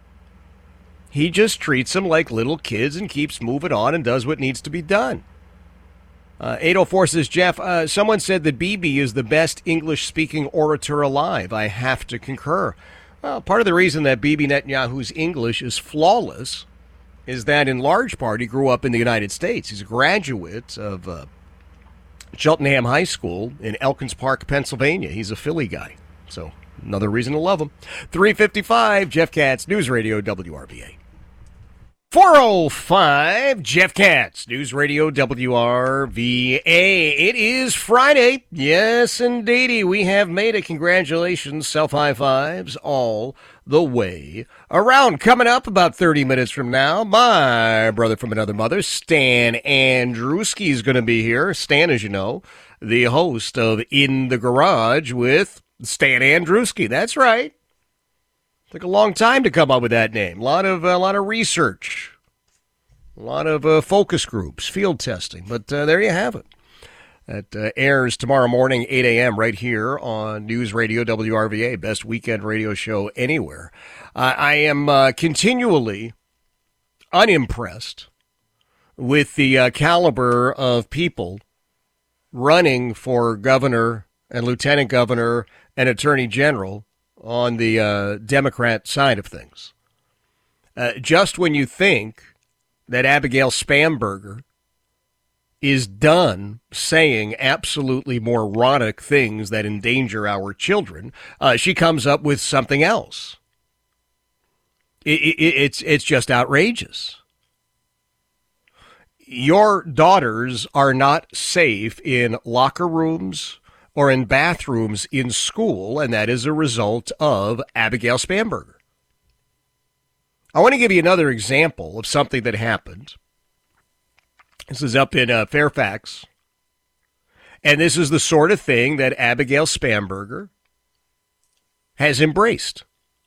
He just treats them like little kids and keeps moving on and does what needs to be done. Uh, eight oh four says, Jeff, uh, someone said that Bibi is the best English-speaking orator alive. I have to concur. Well, part of the reason that Bibi Netanyahu's English is flawless is that in large part he grew up in the United States. He's a graduate of uh, Cheltenham High School in Elkins Park, Pennsylvania. He's a Philly guy, so another reason to love him. three fifty-five, Jeff Katz, News Radio, W R V A. four oh five, Jeff Katz, News Radio, W R V A. It is Friday. Yes, indeedy. We have made it. Congratulations. Self-high fives all the way around. Coming up about thirty minutes from now, my brother from another mother, Stan Andruski, is going to be here. Stan, as you know, the host of In the Garage with Stan Andruski. That's right. Took a long time to come up with that name. A lot of a lot of research, a lot of uh, focus groups, field testing. But uh, there you have it. That uh, airs tomorrow morning, eight a.m. right here on News Radio W R V A, best weekend radio show anywhere. Uh, I am uh, continually unimpressed with the uh, caliber of people running for governor and lieutenant governor and attorney general on the uh, Democrat side of things. Uh, just when you think that Abigail Spamberger is done saying absolutely moronic things that endanger our children, uh, she comes up with something else. It, it, it's it's just outrageous. Your daughters are not safe in locker rooms or in bathrooms in school, and that is a result of Abigail Spanberger. I want to give you another example of something that happened. This is up in uh, Fairfax, and this is the sort of thing that Abigail Spanberger has embraced.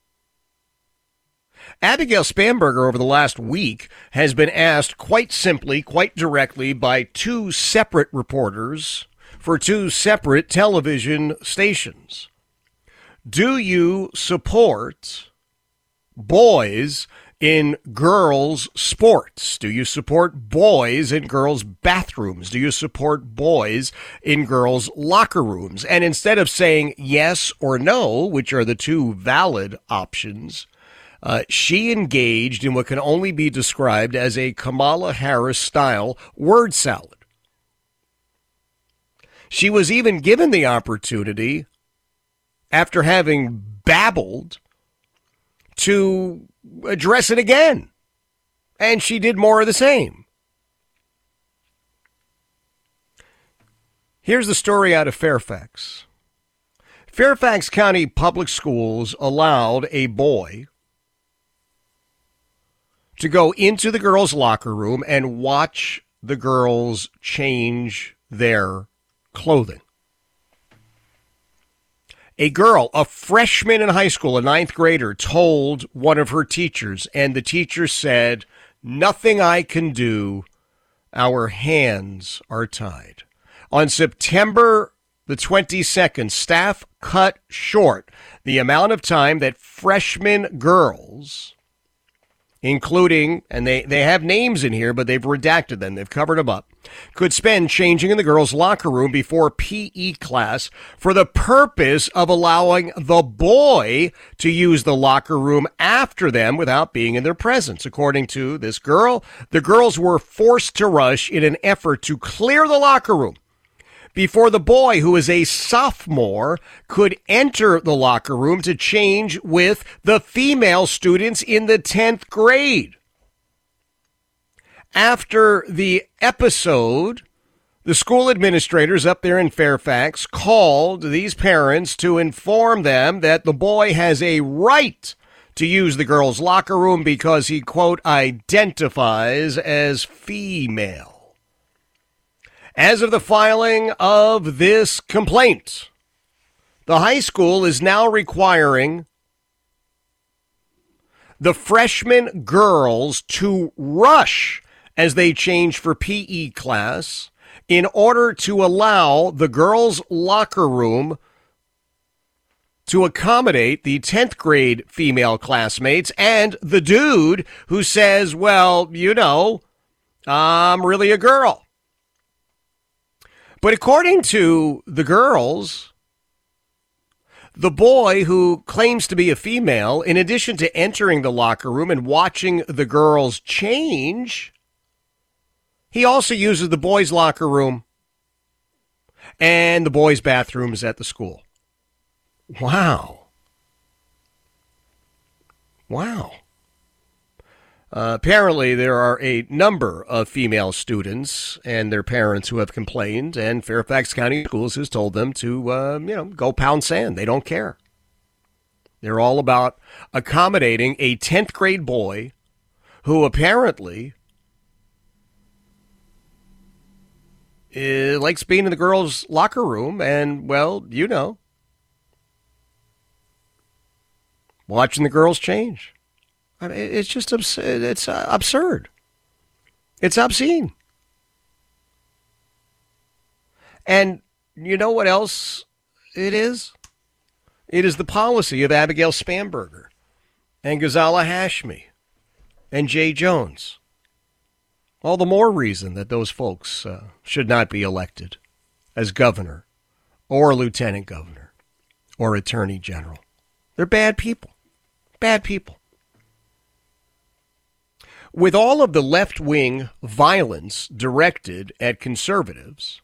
Abigail Spanberger over the last week has been asked quite simply, quite directly by two separate reporters for two separate television stations. Do you support boys in girls' sports? Do you support boys in girls' bathrooms? Do you support boys in girls' locker rooms? And instead of saying yes or no, which are the two valid options, uh, she engaged in what can only be described as a Kamala Harris-style word salad. She was even given the opportunity, after having babbled, to address it again. And she did more of the same. Here's the story out of Fairfax. Fairfax County Public Schools allowed a boy to go into the girls' locker room and watch the girls change their clothing. A girl, a freshman in high school, a ninth grader, told one of her teachers, and the teacher said, "Nothing I can do. Our hands are tied." On September the twenty-second, staff cut short the amount of time that freshman girls, including, and they, they have names in here, but they've redacted them, they've covered them up, could spend changing in the girls' locker room before P E class for the purpose of allowing the boy to use the locker room after them without being in their presence. According to this girl, the girls were forced to rush in an effort to clear the locker room before the boy, who is a sophomore, could enter the locker room to change with the female students in the tenth grade. After the episode, the school administrators up there in Fairfax called these parents to inform them that the boy has a right to use the girls' locker room because he, quote, identifies as female. As of the filing of this complaint, the high school is now requiring the freshman girls to rush as they change for P E class in order to allow the girls' locker room to accommodate the tenth grade female classmates and the dude who says, well, you know, I'm really a girl. But according to the girls, the boy who claims to be a female, in addition to entering the locker room and watching the girls change, he also uses the boys' locker room and the boys' bathrooms at the school. Wow. Wow. Uh, apparently, there are a number of female students and their parents who have complained, and Fairfax County Schools has told them to, uh, you know, go pound sand. They don't care. They're all about accommodating a tenth grade boy who apparently uh, likes being in the girls' locker room and, well, you know, watching the girls change. I mean, it's just absurd. It's uh, absurd. It's obscene. And you know what else it is? It is the policy of Abigail Spanberger and Ghazala Hashmi and Jay Jones. All the more reason that those folks uh, should not be elected as governor or lieutenant governor or attorney general. They're bad people. Bad people. with all of the left-wing violence directed at conservatives,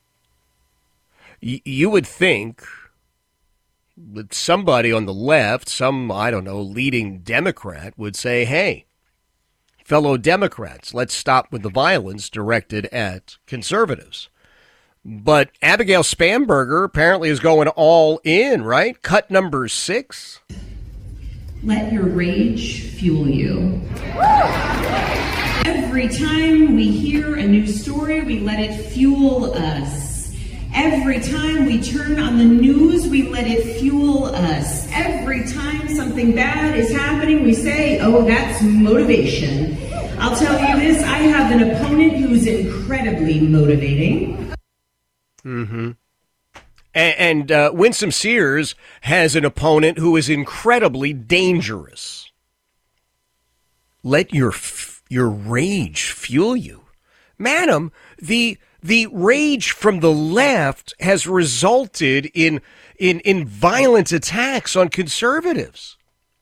y- you would think that somebody on the left, some, I don't know, leading Democrat would say, hey, fellow Democrats, let's stop with the violence directed at conservatives. But Abigail Spanberger apparently is going all in, right? Cut number six. Let your rage fuel you. Every time we hear a new story, we let it fuel us. Every time we turn on the news, we let it fuel us. Every time something bad is happening, we say, oh, that's motivation. I'll tell you this, I have an opponent who's incredibly motivating. Mm-hmm. And, and uh, Winsome Sears has an opponent who is incredibly dangerous. Let your f- your rage fuel you. Madam, the the rage from the left has resulted in in in violent attacks on conservatives.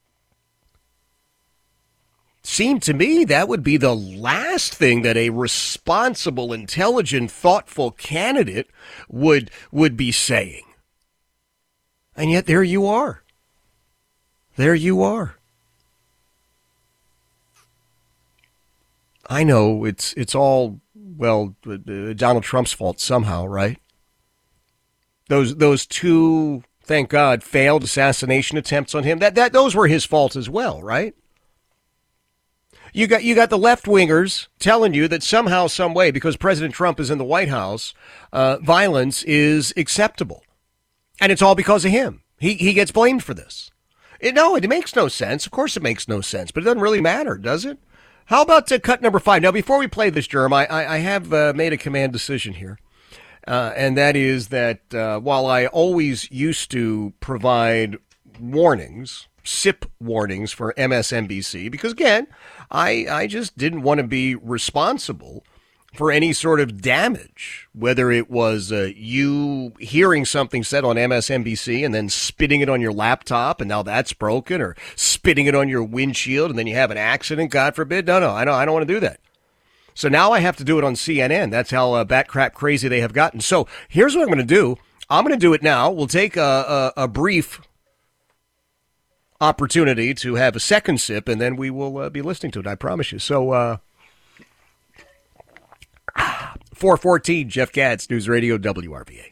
Seemed to me that would be the last thing that a responsible, intelligent, thoughtful candidate would would be saying. And yet there you are. There you are. I know it's it's all, well, uh, Donald Trump's fault somehow, right? Those those two, thank God, failed assassination attempts on him. That that those were his fault as well, right? You got you got the left-wingers telling you that somehow, some way, because President Trump is in the White House, uh, violence is acceptable. And it's all because of him. He he gets blamed for this. It, no, it makes no sense. Of course it makes no sense, but it doesn't really matter, does it? How about uh, cut number five? Now, before we play this, Jerm, I, I, I have uh, made a command decision here. Uh, and that is that uh, while I always used to provide warnings, S I P warnings for M S N B C, because, again, I, I just didn't want to be responsible for any sort of damage, whether it was uh, you hearing something said on M S N B C and then spitting it on your laptop and now that's broken, or spitting it on your windshield and then you have an accident, God forbid. No, no, I don't, I don't want to do that. So now I have to do it on C N N. That's how uh, bat crap crazy they have gotten. So here's what I'm going to do. I'm going to do it now. We'll take a, a, a brief opportunity to have a second sip, and then we will uh, be listening to it, I promise you. So, uh, four fourteen, Jeff Katz, News Radio W R V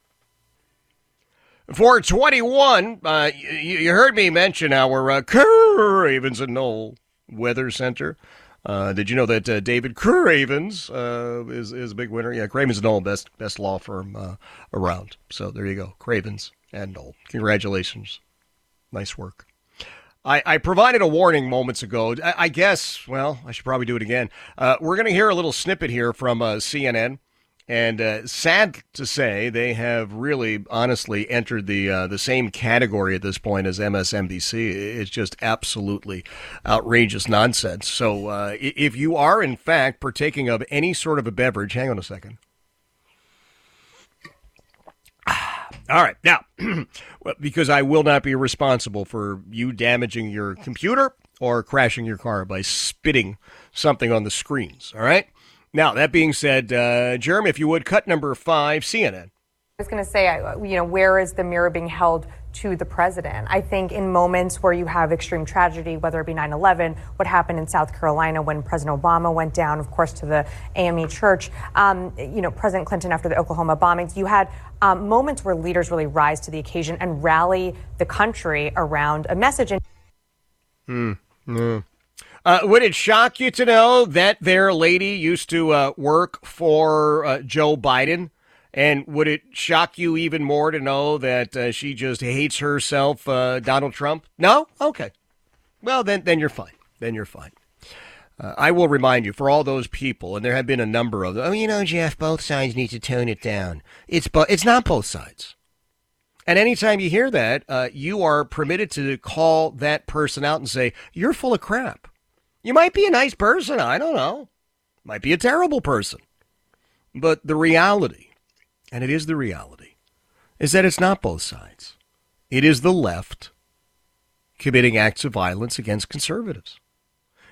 A. four twenty-one, uh, you, you heard me mention our uh, Cravens and Knoll Weather Center. Uh, did you know that uh, David Cravens uh, is, is a big winner? Yeah, Cravens and Knoll, best, best law firm uh, around. So there you go, Cravens and Knoll. Congratulations. Nice work. I, I provided a warning moments ago. I, I guess, well, I should probably do it again. Uh, we're going to hear a little snippet here from uh, C N N. And uh, sad to say, they have really, honestly, entered the uh, the same category at this point as M S N B C. It's just absolutely outrageous nonsense. So uh, if you are, in fact, partaking of any sort of a beverage, hang on a second. All right. Now, because I will not be responsible for you damaging your computer or crashing your car by spitting something on the screens. All right. Now, that being said, uh, Jeremy, if you would, cut number five, C N N. I was going to say, you know, where is the mirror being held to the president? I think in moments where you have extreme tragedy, whether it be nine eleven, what happened in South Carolina when President Obama went down, of course, to the A M E church, um, you know, President Clinton after the Oklahoma bombings, you had um, moments where leaders really rise to the occasion and rally the country around a message. And- hmm. Mm. Uh, would it shock you to know that their lady used to uh, work for uh, Joe Biden? And would it shock you even more to know that uh, she just hates herself, uh, Donald Trump? No? Okay. Well, then then you're fine. Then you're fine. Uh, I will remind you, for all those people, and there have been a number of them, oh, you know, Jeff, both sides need to tone it down. It's, bo- it's not both sides. And anytime you hear that, uh, you are permitted to call that person out and say, you're full of crap. You might be a nice person. I don't know. Might be a terrible person. But the reality, and it is the reality, is that it's not both sides. It is the left committing acts of violence against conservatives.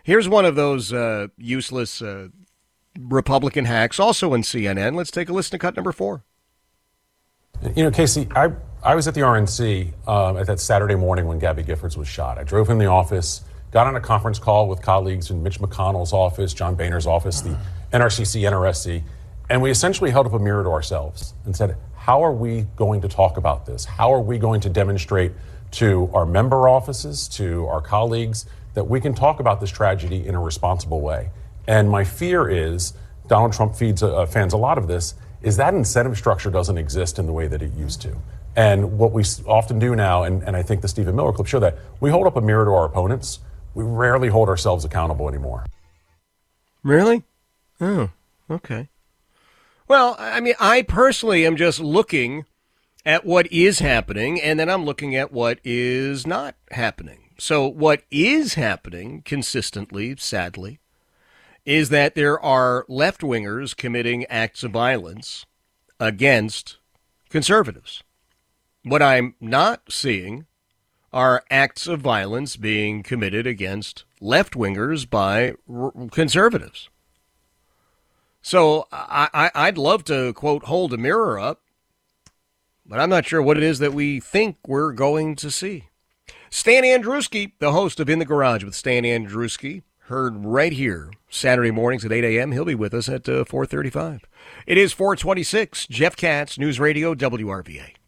Here's one of those uh, useless uh, Republican hacks, also in C N N. Let's take a listen to cut number four. You know, Casey, I, I was at the R N C uh, at that Saturday morning when Gabby Giffords was shot. I drove in the office, got on a conference call with colleagues in Mitch McConnell's office, John Boehner's office, the N R C C, N R S C, and we essentially held up a mirror to ourselves and said, how are we going to talk about this? How are we going to demonstrate to our member offices, to our colleagues, that we can talk about this tragedy in a responsible way? And my fear is, Donald Trump feeds uh, fans a lot of this, is that incentive structure doesn't exist in the way that it used to. And what we often do now, and, and I think the Stephen Miller clip showed that, we hold up a mirror to our opponents. We rarely hold ourselves accountable anymore. Really? Oh, okay. Well, I mean, I personally am just looking at what is happening, and then I'm looking at what is not happening. So what is happening consistently, sadly, is that there are left-wingers committing acts of violence against conservatives. What I'm not seeing are acts of violence being committed against left-wingers by r- conservatives. So I, I, I'd love to, quote, hold a mirror up, but I'm not sure what it is that we think we're going to see. Stan Andruski, the host of In the Garage with Stan Andruski, heard right here Saturday mornings at eight a.m. He'll be with us at uh, four thirty-five. It is four twenty-six. Jeff Katz, News Radio, W R V A.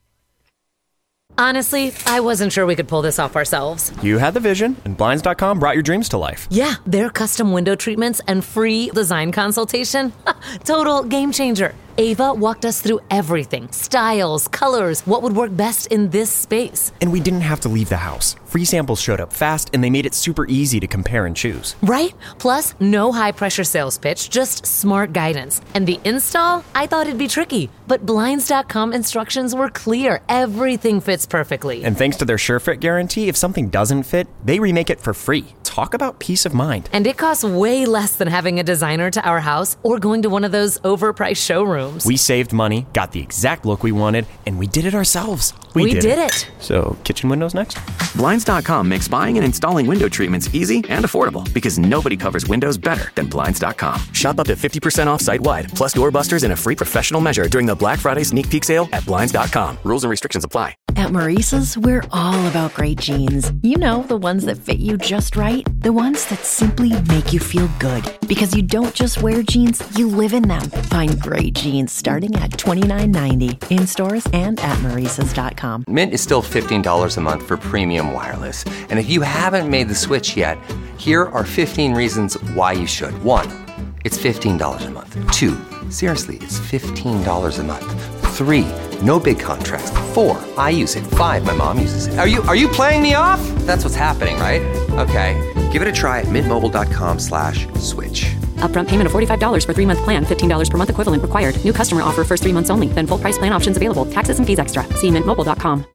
Honestly, I wasn't sure we could pull this off ourselves. You had the vision, and Blinds dot com brought your dreams to life. Yeah, their custom window treatments and free design consultation. Total game changer. Ava walked us through everything. Styles, colors, what would work best in this space. And we didn't have to leave the house. Free samples showed up fast, and they made it super easy to compare and choose. Right? Plus, no high-pressure sales pitch, just smart guidance. And the install? I thought it'd be tricky. But Blinds dot com instructions were clear. Everything fits perfectly. And thanks to their SureFit guarantee, if something doesn't fit, they remake it for free. Talk about peace of mind. And it costs way less than having a designer to our house or going to one of those overpriced showrooms. We saved money, got the exact look we wanted, and we did it ourselves. We, we did, did it. it. So, kitchen windows next? Blinds dot com makes buying and installing window treatments easy and affordable because nobody covers windows better than Blinds dot com. Shop up to fifty percent off site-wide, plus doorbusters and a free professional measure during the Black Friday sneak peek sale at Blinds dot com. Rules and restrictions apply. At Maurice's, we're all about great jeans. You know, the ones that fit you just right. The ones that simply make you feel good. Because you don't just wear jeans, you live in them. Find great jeans starting at twenty-nine ninety in stores and at Maurice's dot com. Mint is still fifteen dollars a month for premium wireless. And if you haven't made the switch yet, here are fifteen reasons why you should. One, it's fifteen dollars a month. Two, seriously, it's fifteen dollars a month. Three, no big contracts. Four, I use it. Five, my mom uses it. Are you are you playing me off? That's what's happening, right? Okay, give it a try at mintmobile.com slash switch. Upfront payment of forty-five dollars for three-month plan, fifteen dollars per month equivalent required. New customer offer first three months only. Then full price plan options available. Taxes and fees extra. See mint mobile dot com.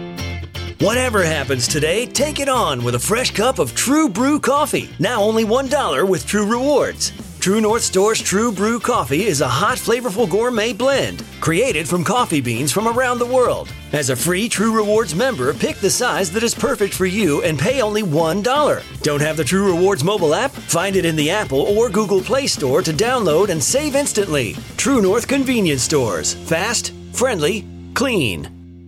Whatever happens today, take it on with a fresh cup of True Brew coffee. Now only one dollar with True Rewards. True North Store's True Brew coffee is a hot, flavorful gourmet blend created from coffee beans from around the world. As a free True Rewards member, pick the size that is perfect for you and pay only one dollar. Don't have the True Rewards mobile app? Find it in the Apple or Google Play Store to download and save instantly. True North Convenience Stores. Fast, friendly, clean.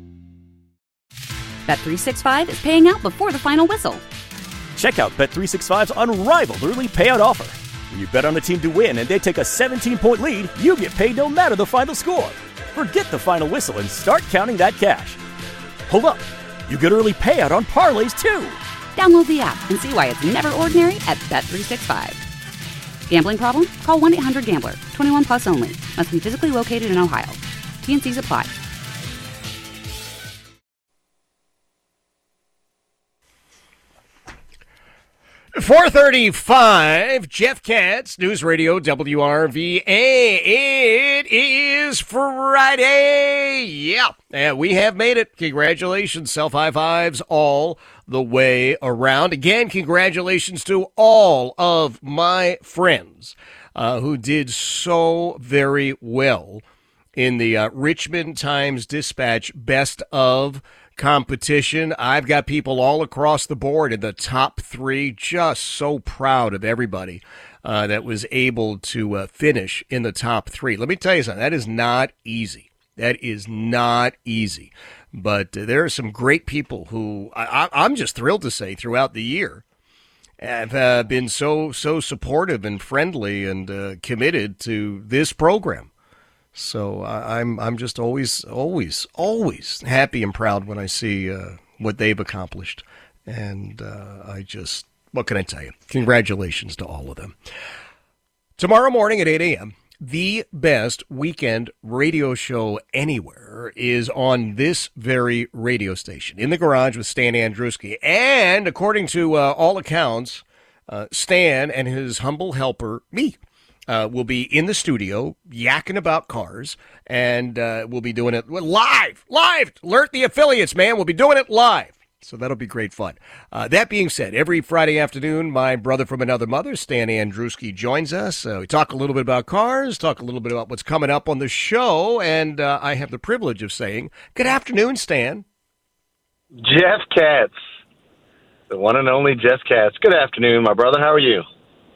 Bet three sixty-five is paying out before the final whistle. Check out Bet three sixty-five's unrivaled early payout offer. When you bet on a team to win and they take a seventeen-point lead, you get paid no matter the final score. Forget the final whistle and start counting that cash. Hold up. You get early payout on parlays, too. Download the app and see why it's never ordinary at Bet three sixty-five. Gambling problem? Call one eight hundred gambler. twenty-one plus only. Must be physically located in Ohio. T and C's apply. four thirty-five, Jeff Katz, News Radio W R V A. It is Friday. Yeah, and we have made it. Congratulations, self-high fives all the way around. Again, congratulations to all of my friends uh, who did so very well in the uh, Richmond Times-Dispatch Best of competition. I've got people all across the board in the top three. Just so proud of everybody uh, that was able to uh, finish in the top three. Let me tell you something. That is not easy. That is not easy. But uh, there are some great people who I, I'm just thrilled to say throughout the year have uh, been so so supportive and friendly and uh, committed to this program. So I, I'm I'm just always always always happy and proud when I see uh, what they've accomplished, and uh, I just what can I tell you? Congratulations to all of them. Tomorrow morning at eight a.m. the best weekend radio show anywhere is on this very radio station, In the Garage with Stan Andruski. And according to uh, all accounts, uh, Stan and his humble helper, me, uh, will be in the studio yakking about cars, and uh, we'll be doing it live. Live! Alert the affiliates, man. We'll be doing it live. So that'll be great fun. Uh, that being said, every Friday afternoon, my brother from another mother, Stan Andruski, joins us. Uh, we talk a little bit about cars, talk a little bit about what's coming up on the show, and uh, I have the privilege of saying, good afternoon, Stan. Jeff Katz, the one and only Jeff Katz. Good afternoon, my brother. How are you?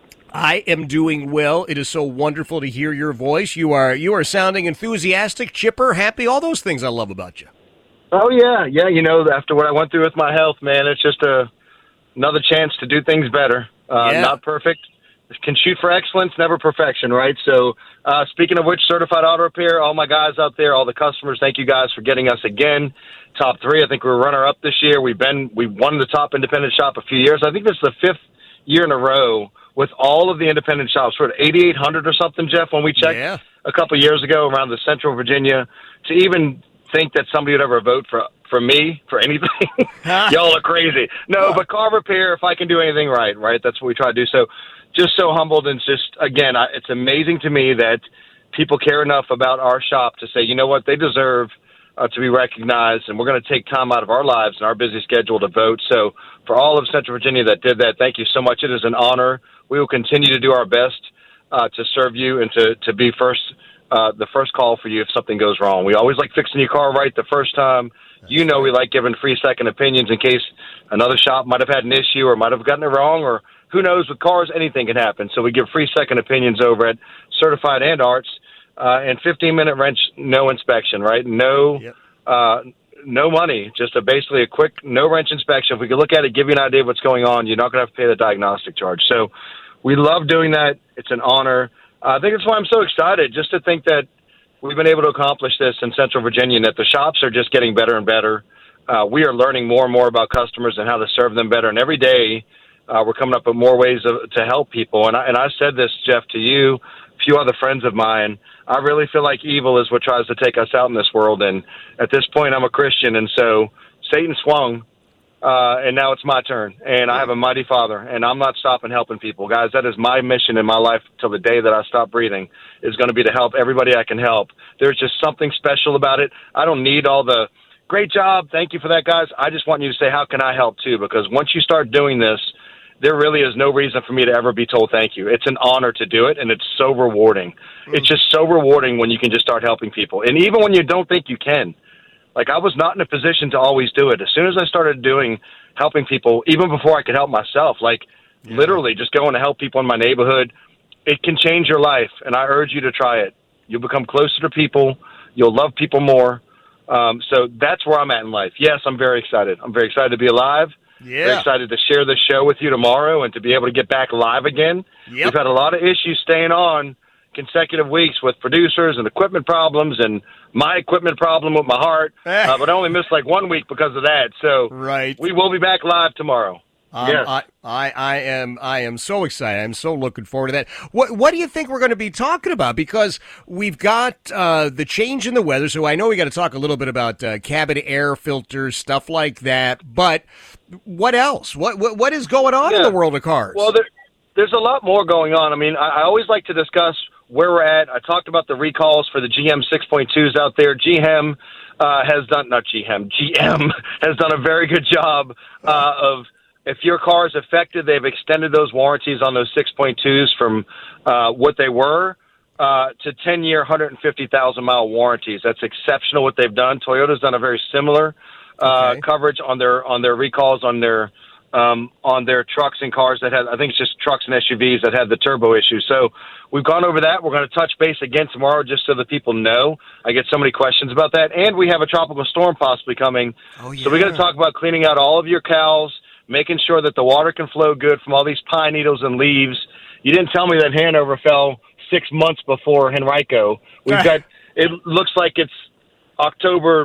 I am doing well. It is so wonderful to hear your voice. You are you are sounding enthusiastic, chipper, happy, all those things I love about you. Oh, yeah. Yeah, you know, after what I went through with my health, man, it's just a, another chance to do things better. Uh, Yeah. Not perfect. Can shoot for excellence, never perfection, right? So uh, speaking of which, Certified Auto Repair, all my guys out there, all the customers, thank you guys for getting us again. Top three. I think we're runner-up this year. We've been, we won the top independent shop a few years. I think this is the fifth year in a row with all of the independent shops. We're at eighty-eight hundred or something, Jeff, when we checked Yeah. a couple years ago around the Central Virginia. To even think that somebody would ever vote for for me for anything, y'all are crazy. No, but car repair, if I can do anything right, right, that's what we try to do. So just so humbled, and just, again, I, it's amazing to me that people care enough about our shop to say, you know what, they deserve uh, to be recognized, and we're going to take time out of our lives and our busy schedule to vote. So for all of Central Virginia that did that, thank you so much. It is an honor. We will continue to do our best uh, to serve you and to, to be first, uh, the first call for you if something goes wrong. We always like fixing your car right the first time. You know, we like giving free second opinions in case another shop might have had an issue or might have gotten it wrong, or who knows, with cars, anything can happen. So we give free second opinions over at Certified and Arts, uh, and fifteen minute wrench, no inspection, right? No, Yep. uh, no money, just a basically a quick no wrench inspection. If we could look at it, give you an idea of what's going on, you're not going to have to pay the diagnostic charge. So we love doing that. It's an honor. Uh, I think that's why I'm so excited, just to think that we've been able to accomplish this in Central Virginia, and that the shops are just getting better and better. Uh, we are learning more and more about customers and how to serve them better. And every day uh, we're coming up with more ways of, to help people. And I, and I said this, Jeff, to you, a few other friends of mine. I really feel like evil is what tries to take us out in this world. And at this point, I'm a Christian. And so Satan swung, uh, and now it's my turn. And I have a mighty Father, and I'm not stopping helping people. Guys, that is my mission in my life till the day that I stop breathing, is going to be to help everybody I can help. There's just something special about it. I don't need all the great job. Thank you for that, guys. I just want you to say, how can I help too? Because once you start doing this, there really is no reason for me to ever be told thank you. It's an honor to do it, and it's so rewarding. Mm. It's just so rewarding when you can just start helping people. And even when you don't think you can. Like, I was not in a position to always do it. As soon as I started doing, helping people, even before I could help myself, like yeah. literally just going to help people in my neighborhood, it can change your life, and I urge you to try it. You'll become closer to people. You'll love people more. Um, so that's where I'm at in life. Yes, I'm very excited. I'm very excited to be alive. Yeah. Very excited to share this show with you tomorrow and to be able to get back live again. Yep. We've had a lot of issues staying on consecutive weeks with producers and equipment problems and my equipment problem with my heart, uh, but I only missed like one week because of that. So right. we will be back live tomorrow. Um, yes. I, I, I am I am so excited. I'm so looking forward to that. What what do you think we're going to be talking about? Because we've got uh, the change in the weather, so I know we got to talk a little bit about uh, cabin air filters, stuff like that. But what else? What what, what is going on yeah. in the world of cars? Well, there, there's a lot more going on. I mean, I, I always like to discuss where we're at. I talked about the recalls for the G M six point twos out there. G M uh, has done, not G M, G M has done a very good job uh, of, if your car is affected, they've extended those warranties on those six point twos from uh, what they were uh, to ten-year, one hundred fifty thousand mile warranties. That's exceptional what they've done. Toyota's done a very similar uh, Okay. coverage on their on their recalls on their um, on their trucks and cars that had, I think it's just trucks and S U Vs that had the turbo issue. So we've gone over that. We're going to touch base again tomorrow just so that people know. I get so many questions about that. And we have a tropical storm possibly coming. Oh, yeah. So we're going to talk about cleaning out all of your cows, making sure that the water can flow good from all these pine needles and leaves. You didn't tell me that Hanover fell six months before Henrico. We've got, it looks like it's October,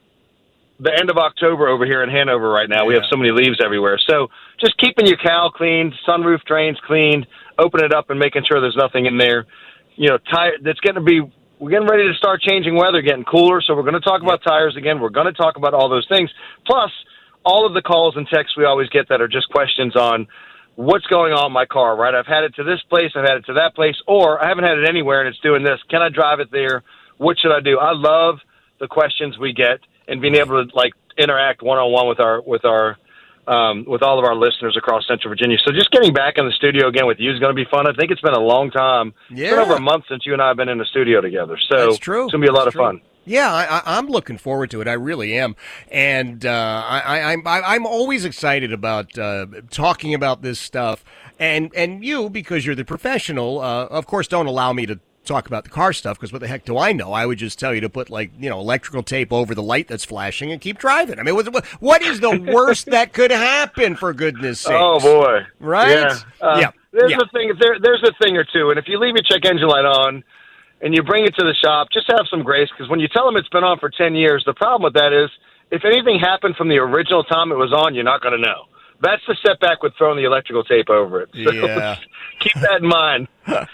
the end of October over here in Hanover right now. We have so many leaves everywhere. So just keeping your cow cleaned, sunroof drains cleaned, open it up and making sure there's nothing in there. You know, tire, it's getting to be, we're getting ready to start changing weather, getting cooler. So we're going to talk about tires again. We're going to talk about all those things. Plus, all of the calls and texts we always get that are just questions on what's going on in my car, right? I've had it to this place, I've had it to that place, or I haven't had it anywhere and it's doing this. Can I drive it there? What should I do? I love the questions we get and being able to like interact one-on-one with our with our um, with all of our listeners across Central Virginia. So just getting back in the studio again with you is going to be fun. I think it's been a long time. It's been Yeah. over a month since you and I have been in the studio together. So That's true. it's going to be a lot That's of fun. true. Yeah, I, I, I'm looking forward to it. I really am, and uh, I, I, I'm I, I'm always excited about uh, talking about this stuff. And and you, because you're the professional, uh, of course, don't allow me to talk about the car stuff, because what the heck do I know? I would just tell you to put, like, you know, electrical tape over the light that's flashing and keep driving. I mean, what, what is the worst that could happen, for goodness sake? Oh boy! Right? Yeah. Uh, Yeah. There's Yeah. a thing. There, there's a thing or two, and if you leave your check engine light on and you bring it to the shop, just have some grace, because when you tell them it's been on for ten years, the problem with that is if anything happened from the original time it was on, you're not going to know. That's the setback with throwing the electrical tape over it. So Yeah. keep that in mind.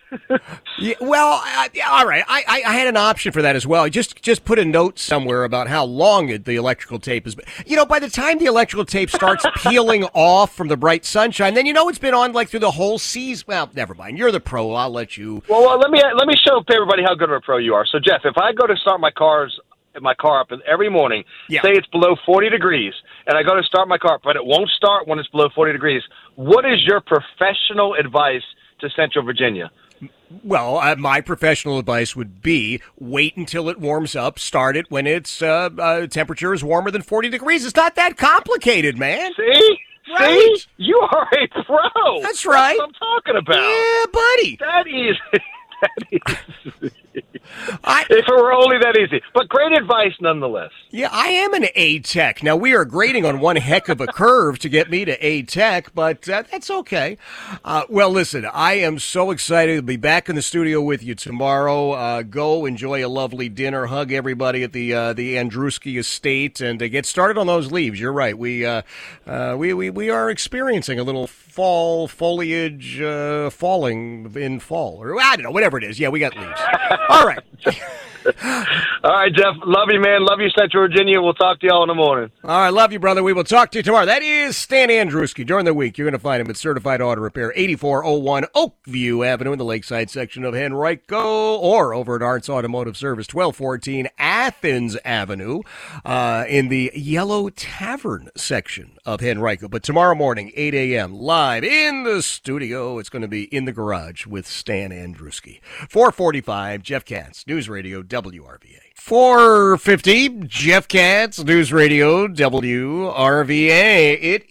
Yeah, well, I, yeah, all right. I, I, I had an option for that as well. Just just put a note somewhere about how long it, the electrical tape has been. You know, by the time the electrical tape starts peeling off from the bright sunshine, then you know it's been on like through the whole season. Well, never mind. You're the pro. I'll let you. Well, well, let me let me show everybody how good of a pro you are. So, Jeff, if I go to start my cars, my car up every morning, say it's below forty degrees, and I go to start my car, but it won't start when it's below forty degrees. What is your professional advice to Central Virginia? Well, uh, my professional advice would be wait until it warms up. Start it when its uh, uh, temperature is warmer than forty degrees. It's not that complicated, man. See? Right? See? You are a pro. That's right. That's what I'm talking about. Yeah, buddy. That is... that is... if it were only that easy. But great advice nonetheless. Yeah, I am an A-Tech. Now, we are grading on one heck of a curve to get me to A-Tech, but uh, that's okay. Uh, well, listen, I am so excited to be back in the studio with you tomorrow. Uh, go enjoy a lovely dinner, hug everybody at the uh, the Andruski estate, and uh, get started on those leaves. You're right. We uh, uh, we, we we are experiencing a little fall foliage uh, falling in fall, or I don't know, whatever it is. Yeah, we got leaves. All right. All right, Jeff. Love you, man. Love you, Central Virginia. We'll talk to y'all in the morning. All right, love you, brother. We will talk to you tomorrow. That is Stan Andruski. During the week, you're going to find him at Certified Auto Repair, eighty-four oh one Oakview Avenue in the Lakeside section of Henrico, or over at Arts Automotive Service, twelve fourteen Athens Avenue, uh, in the Yellow Tavern section of Henrico. But tomorrow morning, eight a.m., live in the studio. It's going to be in the garage with Stan Andruski. four forty-five, Jeff Katz, News Radio, W R V A. four fifty, Jeff Katz, News Radio, W R V A. It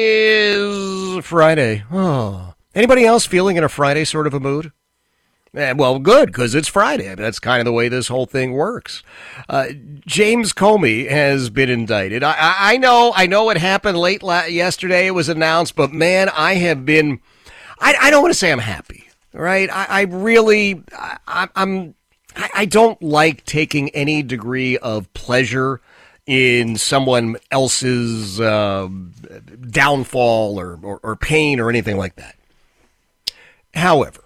is Friday. Oh. Anybody else feeling in a Friday sort of a mood? Eh, well, good, because it's Friday. That's kind of the way this whole thing works. Uh, James Comey has been indicted. I, I, I know, I know it happened late la- yesterday. It was announced, but man, I have been. I, I don't want to say I'm happy, right? I, I really, I, I'm. I, I don't like taking any degree of pleasure in someone else's uh, downfall or, or, or pain or anything like that. However,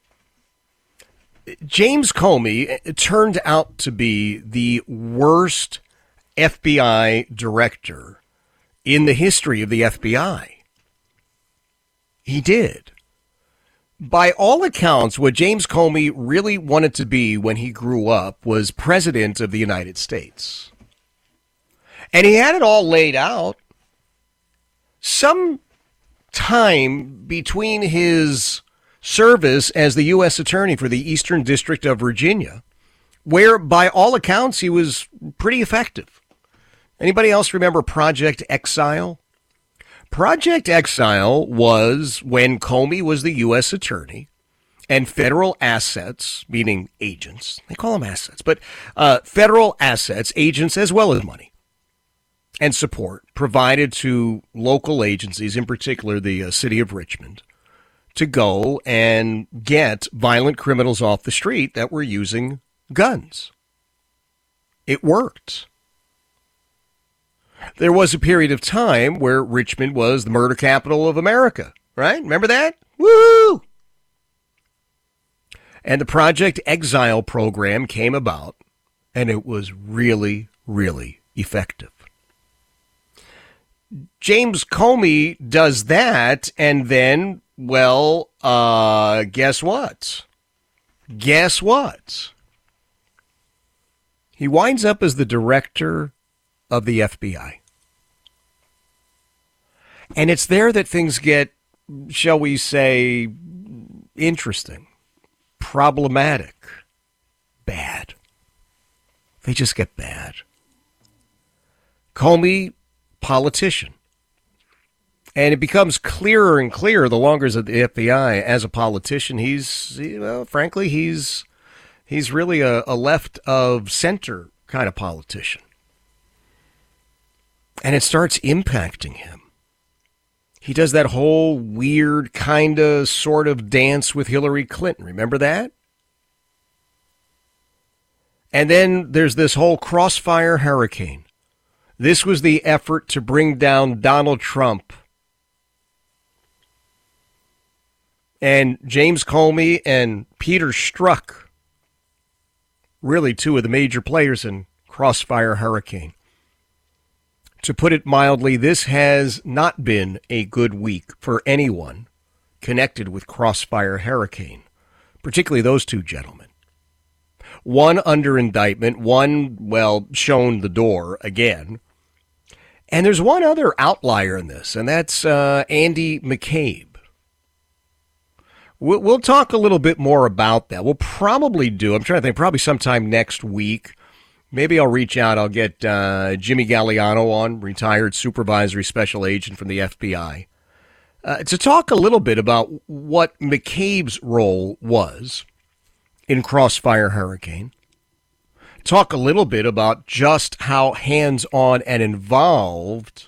James Comey turned out to be the worst F B I director in the history of the F B I. He did. By all accounts, what James Comey really wanted to be when he grew up was president of the United States. And he had it all laid out. Some time between his service as the U S attorney for the Eastern District of Virginia, where by all accounts he was pretty effective. Anybody else remember Project Exile? Project Exile was when Comey was the U S attorney and federal assets, meaning agents, they call them assets, but uh, federal assets, agents as well as money and support provided to local agencies, in particular the uh, city of Richmond, to go and get violent criminals off the street that were using guns. It worked. There was a period of time where Richmond was the murder capital of America, right? Remember that? Woo! And the Project Exile program came about, and it was really, really effective. James Comey does that, and then, well, uh, guess what? Guess what? He winds up as the director of the F B I. And it's there that things get, shall we say, interesting, problematic, bad. They just get bad. Comey, politician. And it becomes clearer and clearer the longer as the F B I as a politician. He's, well, frankly, he's he's really a, a left of center kind of politician. And it starts impacting him. He does that whole weird kind of sort of dance with Hillary Clinton. Remember that? And then there's this whole crossfire hurricane. This was the effort to bring down Donald Trump. And James Comey and Peter Strzok, really two of the major players in Crossfire Hurricane. To put it mildly, this has not been a good week for anyone connected with Crossfire Hurricane, particularly those two gentlemen. One under indictment, one, well, shown the door again. And there's one other outlier in this, and that's uh, Andy McCabe. We'll, we'll talk a little bit more about that. We'll probably do, I'm trying to think, probably sometime next week. Maybe I'll reach out. I'll get uh, Jimmy Galliano on, retired supervisory special agent from the F B I, uh, to talk a little bit about what McCabe's role was in Crossfire Hurricane. Talk a little bit about just how hands-on and involved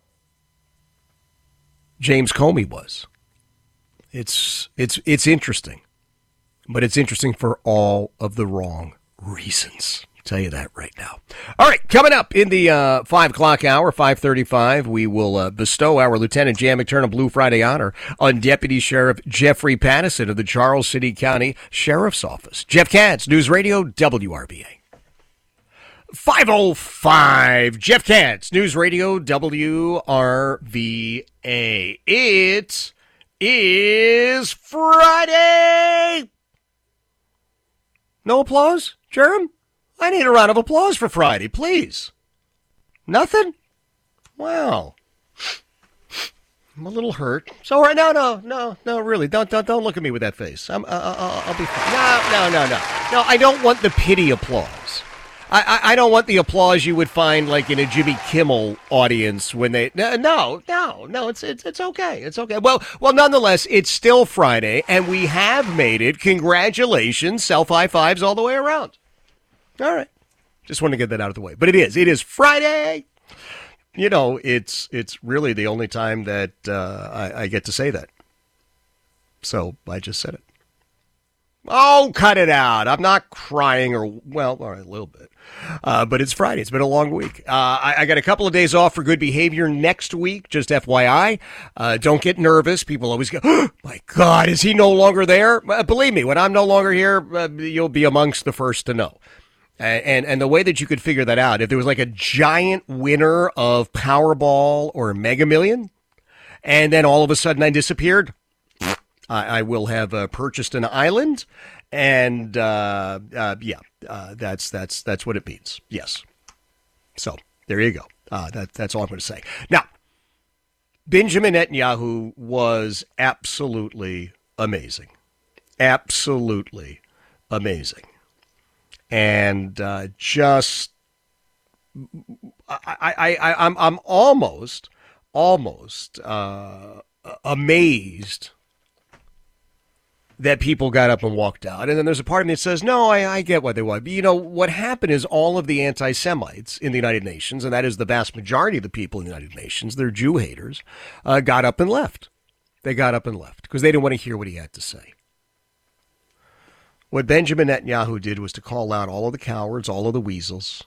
James Comey was. It's it's it's interesting, but it's interesting for all of the wrong reasons. Tell you that right now. All right, coming up in the uh, five o'clock hour, five thirty-five, we will uh, bestow our Lieutenant Jan McTurnan Blue Friday honor on Deputy Sheriff Jeffrey Pattison of the Charles City County Sheriff's Office. Jeff Katz, News Radio, W R V A. five oh five, Jeff Katz, News Radio, W R V A. It is Friday. No applause, Jerem? I need a round of applause for Friday, please. Nothing? Wow. I'm a little hurt. So right now, no, no, no, really, don't, don't, don't look at me with that face. I'm, uh, uh, I'll be fine. No, no, no, no, no. I don't want the pity applause. I, I, I don't want the applause you would find like in a Jimmy Kimmel audience when they. No, no, no, no. It's, it's, it's okay. It's okay. Well, well, nonetheless, it's still Friday, and we have made it. Congratulations, self high fives all the way around. All right. Just want to get that out of the way. But it is. It is Friday. You know, it's it's really the only time that uh, I, I get to say that. So I just said it. Oh, cut it out. I'm not crying or, well, all right, a little bit. Uh, but it's Friday. It's been a long week. Uh, I, I got a couple of days off for good behavior next week, just F Y I. Uh, don't get nervous. People always go, oh, my God, is he no longer there? Uh, believe me, when I'm no longer here, uh, you'll be amongst the first to know. And and the way that you could figure that out, if there was like a giant winner of Powerball or Mega Million, and then all of a sudden I disappeared, I, I will have uh, purchased an island, and uh, uh, yeah, uh, that's that's that's what it means. Yes. So there you go. Uh, that that's all I'm going to say. Now, Benjamin Netanyahu was absolutely amazing, absolutely amazing. And uh, just I, I, I, I'm, I'm almost, almost uh, amazed that people got up and walked out. And then there's a part of me that says, no, I, I get what they want. But, you know, what happened is all of the anti-Semites in the United Nations, and that is the vast majority of the people in the United Nations, they're Jew haters, uh, got up and left. They got up and left because they didn't want to hear what he had to say. What Benjamin Netanyahu did was to call out all of the cowards, all of the weasels,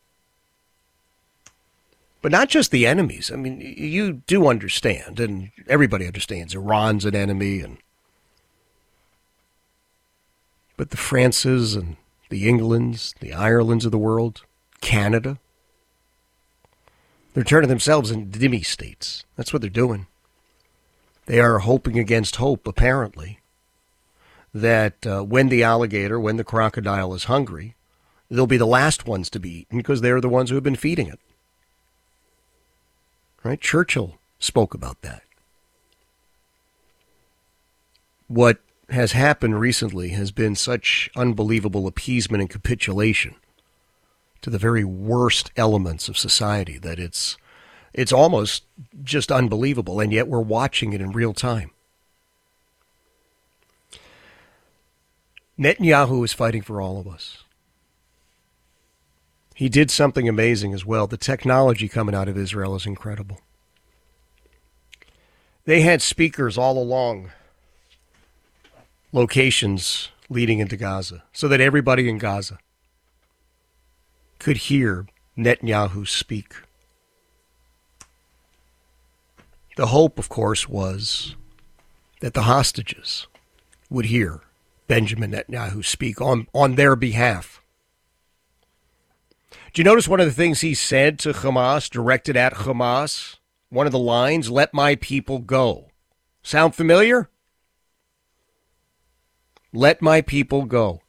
but not just the enemies. I mean, you do understand, and everybody understands, Iran's an enemy, and but the Frances and the Englands, the Irelands of the world, Canada, they're turning themselves into dhimmi states. That's what they're doing. They are hoping against hope, apparently, that uh, when the alligator, when the crocodile is hungry, they'll be the last ones to be eaten because they're the ones who have been feeding it. Right? Churchill spoke about that. What has happened recently has been such unbelievable appeasement and capitulation to the very worst elements of society that it's it's almost just unbelievable, and yet we're watching it in real time. Netanyahu is fighting for all of us. He did something amazing as well. The technology coming out of Israel is incredible. They had speakers all along locations leading into Gaza so that everybody in Gaza could hear Netanyahu speak. The hope, of course, was that the hostages would hear Benjamin Netanyahu speak on, on their behalf. Do you notice one of the things he said to Hamas, directed at Hamas? One of the lines, "Let my people go." Sound familiar? Let my people go.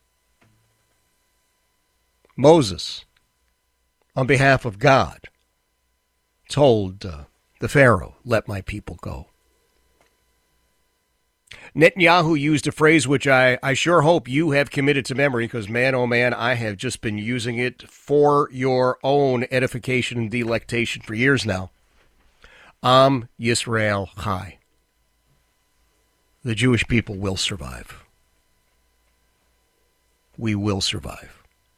Moses, on behalf of God, told uh, the Pharaoh, "Let my people go." Netanyahu used a phrase which I, I sure hope you have committed to memory, because, man, oh, man, I have just been using it for your own edification and delectation for years now. Am Yisrael Chai. The Jewish people will survive. We will survive.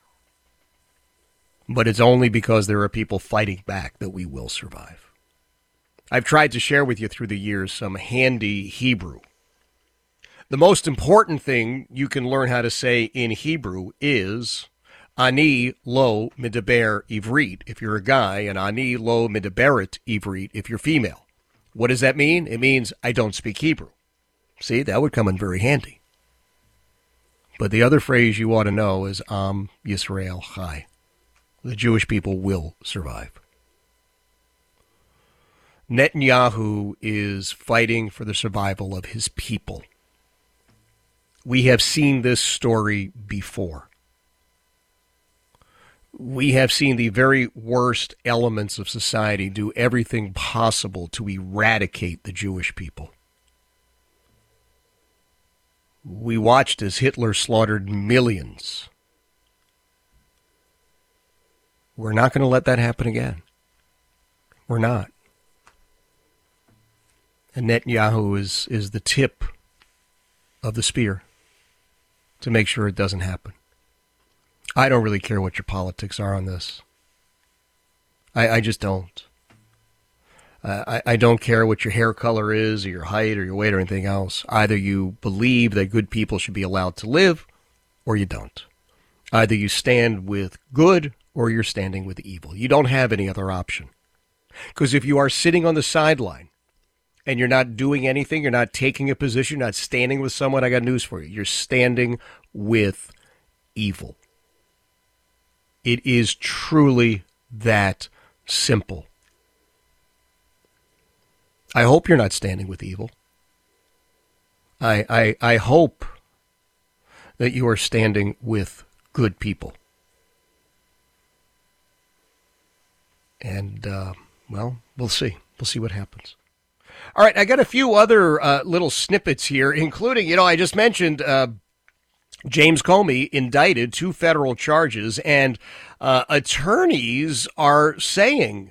But it's only because there are people fighting back that we will survive. I've tried to share with you through the years some handy Hebrew. The most important thing you can learn how to say in Hebrew is Ani lo medaber ivrit if you're a guy, and Ani lo medaberet ivrit if you're female. What does that mean? It means I don't speak Hebrew. See, that would come in very handy. But the other phrase you ought to know is Am Yisrael Chai. The Jewish people will survive. Netanyahu is fighting for the survival of his people. We have seen this story before. We have seen the very worst elements of society do everything possible to eradicate the Jewish people. We watched as Hitler slaughtered millions. We're not going to let that happen again. We're not. And Netanyahu is, is the tip of the spear to make sure it doesn't happen. I don't really care what your politics are on this. I, I just don't. Uh, I, I don't care what your hair color is, or your height, or your weight, or anything else. Either you believe that good people should be allowed to live, or you don't. Either you stand with good, or you're standing with evil. You don't have any other option. Because if you are sitting on the sideline, and you're not doing anything, you're not taking a position, you're not standing with someone, I got news for you. You're standing with evil. It is truly that simple. I hope you're not standing with evil. I, I, I hope that you are standing with good people. And, uh, well, we'll see. We'll see what happens. All right, I got a few other uh, little snippets here, including, you know, I just mentioned uh, James Comey indicted two federal charges, and uh, attorneys are saying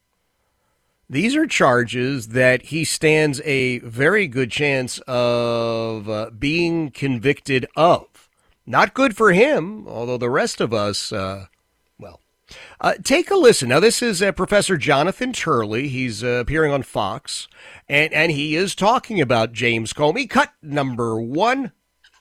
these are charges that he stands a very good chance of uh, being convicted of. Not good for him, although the rest of us, uh, well, uh, take a listen. Now, this is uh, Professor Jonathan Turley. He's uh, appearing on Fox, and, and he is talking about James Comey. Cut number one.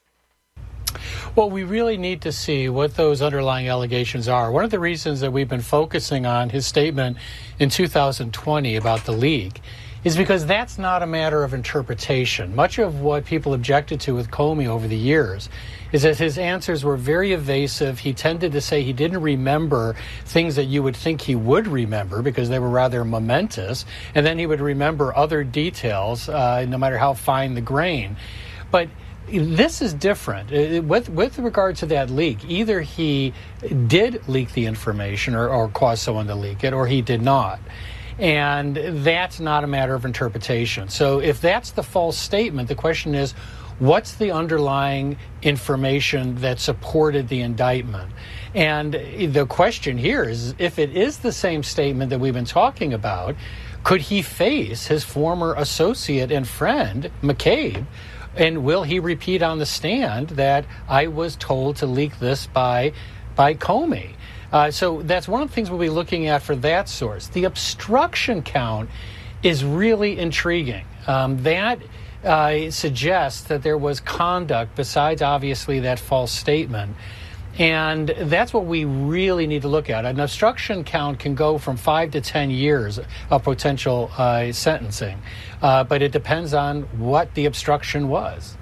Well, we really need to see what those underlying allegations are. One of the reasons that we've been focusing on his statement in two thousand twenty about the leak is because that's not a matter of interpretation. Much of what people objected to with Comey over the years is that his answers were very evasive. He tended to say he didn't remember things that you would think he would remember because they were rather momentous, and then he would remember other details, uh, no matter how fine the grain. But this is different. With with regard to that leak, either he did leak the information or, or cause someone to leak it, or he did not. And that's not a matter of interpretation. So if that's the false statement, the question is, what's the underlying information that supported the indictment? And the question here is, if it is the same statement that we've been talking about, could he face his former associate and friend, McCabe? And will he repeat on the stand that I was told to leak this by by Comey? Uh, so that's one of the things we'll be looking at for that source. The obstruction count is really intriguing. Um, that uh, suggests that there was conduct besides obviously that false statement. And that's what we really need to look at. An obstruction count can go from five to ten years of potential uh, sentencing, uh, but it depends on what the obstruction was.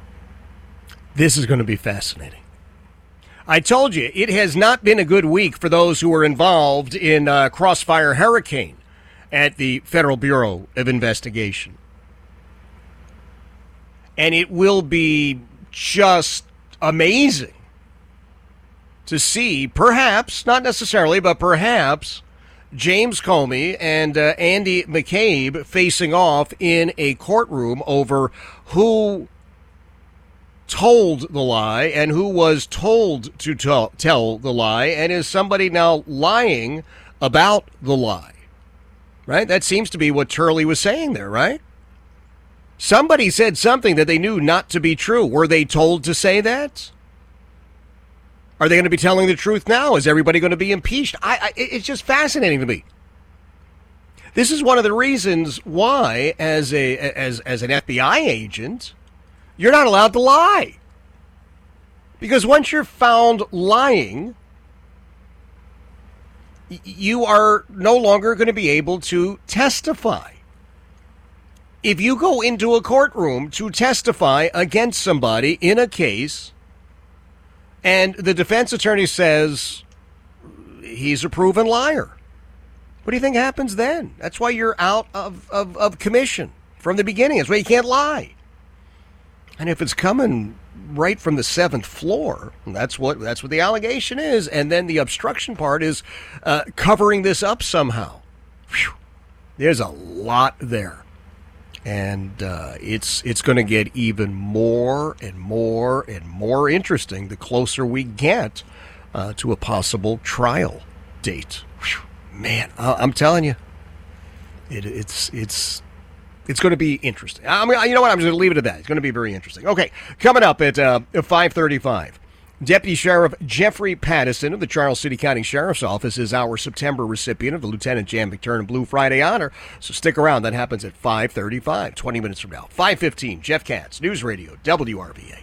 This is going to be fascinating. I told you, it has not been a good week for those who were involved in uh, Crossfire Hurricane at the Federal Bureau of Investigation. And it will be just amazing to see, perhaps, not necessarily, but perhaps, James Comey and uh, Andy McCabe facing off in a courtroom over who told the lie and who was told to t- tell the lie, and is somebody now lying about the lie, right? That seems to be what Turley was saying there, right? Somebody said something that they knew not to be true. Were they told to say that? Are they going to be telling the truth now? Is everybody going to be impeached? I, I, it's just fascinating to me. This is one of the reasons why, as a as as an F B I agent, you're not allowed to lie. Because once you're found lying, you are no longer going to be able to testify. If you go into a courtroom to testify against somebody in a case, and the defense attorney says he's a proven liar, what do you think happens then? That's why you're out of, of, of commission from the beginning. That's why you can't lie. And if it's coming right from the seventh floor, that's what that's what the allegation is. And then the obstruction part is uh, covering this up somehow. Whew. There's a lot there. And uh, it's it's going to get even more and more and more interesting the closer we get uh, to a possible trial date. Whew. Man, I- I'm telling you, it, it's it's it's going to be interesting. I mean, you know what? I'm just going to leave it at that. It's going to be very interesting. Okay, coming up at uh, five thirty-five. Deputy Sheriff Jeffrey Pattison of the Charles City County Sheriff's Office is our September recipient of the Lieutenant Jan McTurnan Blue Friday Honor. So stick around. That happens at five thirty-five, twenty minutes from now. five fifteen, Jeff Katz, News Radio, W R V A.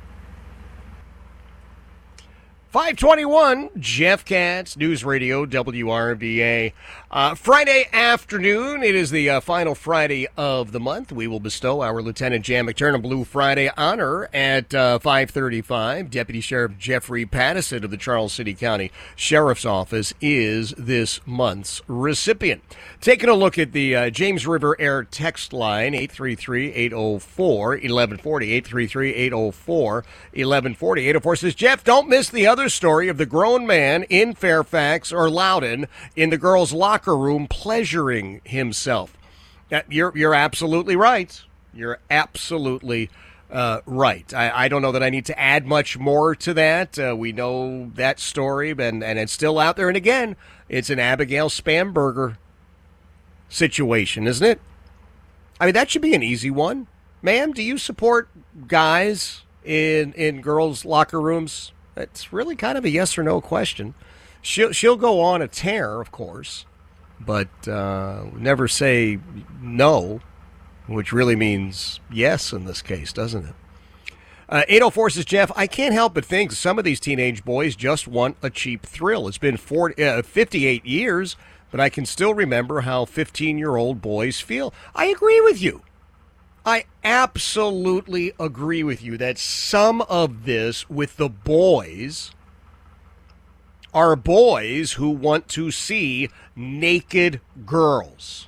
five twenty-one, Jeff Katz, News Radio, W R V A. Uh, Friday afternoon, it is the uh, final Friday of the month. We will bestow our Lieutenant Jan McTurnan Blue Friday Honor at uh, five thirty-five. Deputy Sheriff Jeffrey Pattison of the Charles City County Sheriff's Office is this month's recipient. Taking a look at the uh, James River Air text line, eight three three, eight oh four, eleven forty, eight three three, eight oh four, eleven forty. eight oh four says, Jeff, don't miss the other story of the grown man in Fairfax or Loudoun in the girls' locker room pleasuring himself. You're, you're absolutely right. You're absolutely Uh, right. I, I don't know that I need to add much more to that. Uh, we know that story, and, and it's still out there. And again, it's an Abigail Spamberger situation, isn't it? I mean, that should be an easy one. Ma'am, do you support guys in in girls' locker rooms? It's really kind of a yes or no question. She'll, she'll go on a tear, of course, but uh, never say no, which really means yes in this case, doesn't it? Uh, eight oh four says, Jeff, I can't help but think some of these teenage boys just want a cheap thrill. It's been forty, uh, fifty-eight years, but I can still remember how fifteen-year-old boys feel. I agree with you. I absolutely agree with you that some of this with the boys are boys who want to see naked girls.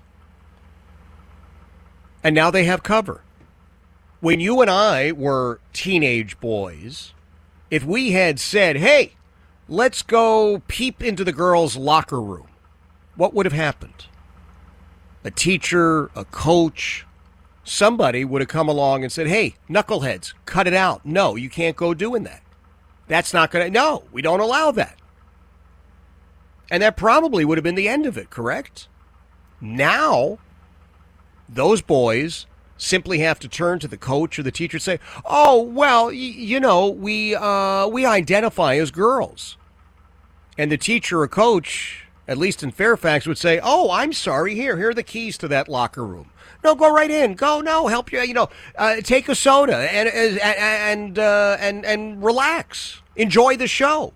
And now they have cover. When you and I were teenage boys, if we had said, hey, let's go peep into the girls' locker room, what would have happened? A teacher, a coach, somebody would have come along and said, hey, knuckleheads, cut it out. No, you can't go doing that. That's not going to, no, we don't allow that. And that probably would have been the end of it, correct? Now, those boys simply have to turn to the coach or the teacher and say, oh, well, y- you know, we uh, we identify as girls. And the teacher or coach, at least in Fairfax, would say, oh, I'm sorry, here, here are the keys to that locker room. No, go right in. Go, no, help you, you know, uh, take a soda and and and, uh, and and relax. Enjoy the show.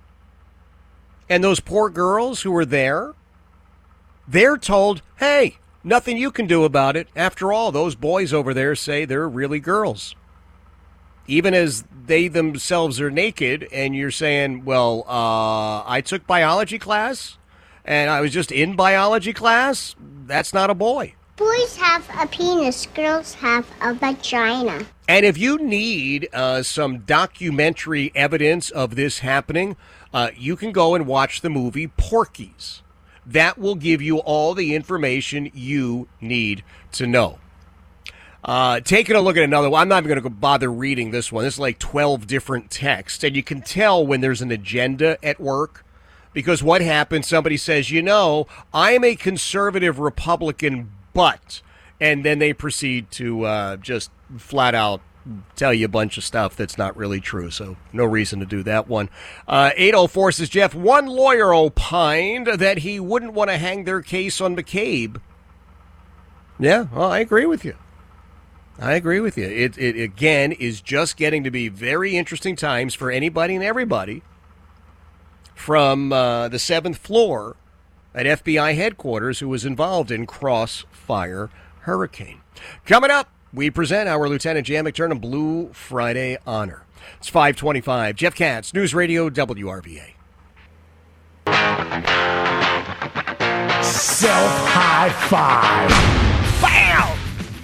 And those poor girls who were there, they're told, hey, nothing you can do about it. After all, those boys over there say they're really girls. Even as they themselves are naked, and you're saying, well, uh, I took biology class, and I was just in biology class. That's not a boy. Boys have a penis, girls have a vagina. And if you need uh, some documentary evidence of this happening, uh, you can go and watch the movie Porky's. That will give you all the information you need to know. Uh, taking a look at another one. I'm not even going to bother reading this one. This is like twelve different texts. And you can tell when there's an agenda at work. Because what happens, somebody says, you know, I'm a conservative Republican, but... And then they proceed to uh, just flat out tell you a bunch of stuff that's not really true. So no reason to do that one. Uh, eight oh four says, Jeff, one lawyer opined that he wouldn't want to hang their case on McCabe. Yeah, well, I agree with you. I agree with you. It, it, again, is just getting to be very interesting times for anybody and everybody from uh, the seventh floor at F B I headquarters who was involved in Crossfire Hurricane. Coming up, we present our Lieutenant Jan McTurnan Blue Friday Honor. It's five twenty-five. Jeff Katz, News Radio W R V A. Self-high five. Bam!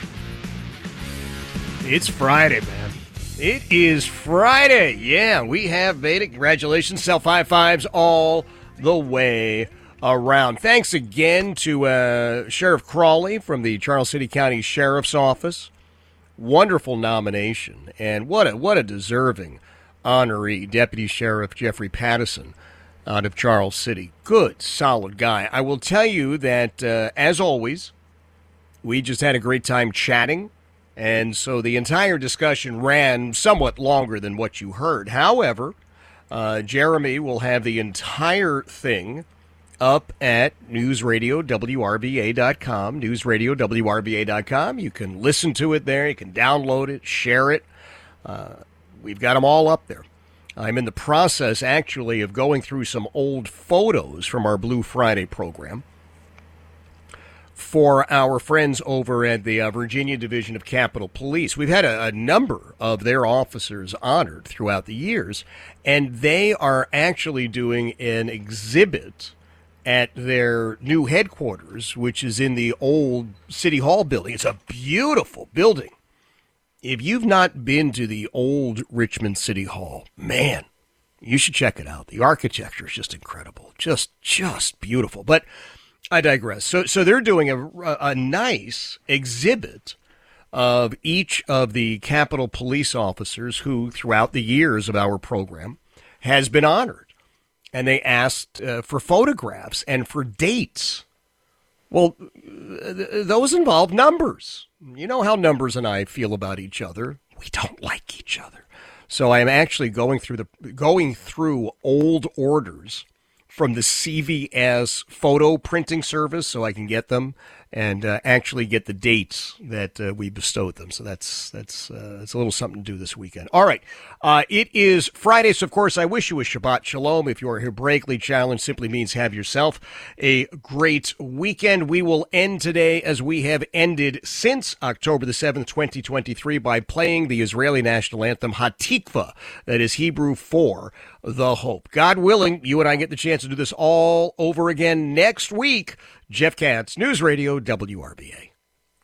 It's Friday, man. It is Friday. Yeah, we have made it. Congratulations. Self-high fives all the way around. Thanks again to uh, Sheriff Crawley from the Charles City County Sheriff's Office. Wonderful nomination, and what a what a deserving honoree, Deputy Sheriff Jeffrey Pattison out of Charles City. Good, solid guy. I will tell you that, uh, as always, we just had a great time chatting, and so the entire discussion ran somewhat longer than what you heard. However, uh, Jeremy will have the entire thing up at news radio W R V A dot com, news radio W R V A dot com. You can listen to it there. You can download it, share it. Uh, we've got them all up there. I'm in the process, actually, of going through some old photos from our Blue Friday program for our friends over at the uh, Virginia Division of Capitol Police. We've had a, a number of their officers honored throughout the years, and they are actually doing an exhibit at their new headquarters, which is in the old City Hall building. It's a beautiful building. If you've not been to the old Richmond City Hall, man, you should check it out. The architecture is just incredible. Just, just beautiful. But I digress. So, so they're doing a, a nice exhibit of each of the Capitol police officers who, throughout the years of our program, has been honored. And they asked uh, for photographs and for dates. Well, th- those involve numbers. You know how numbers and I feel about each other. We don't like each other. So I am actually going through the going through old orders from the C V S photo printing service so I can get them and uh, actually get the dates that uh, we bestowed them. So that's that's uh, it's a little something to do this weekend. All right. Uh, it is Friday, so of course I wish you a Shabbat Shalom. If you are Hebraically challenged, simply means have yourself a great weekend. We will end today as we have ended since October the seventh, twenty twenty-three, by playing the Israeli national anthem, Hatikva, that is Hebrew for the hope. God willing, you and I get the chance to do this all over again next week. Jeff Katz, News Radio W R V A.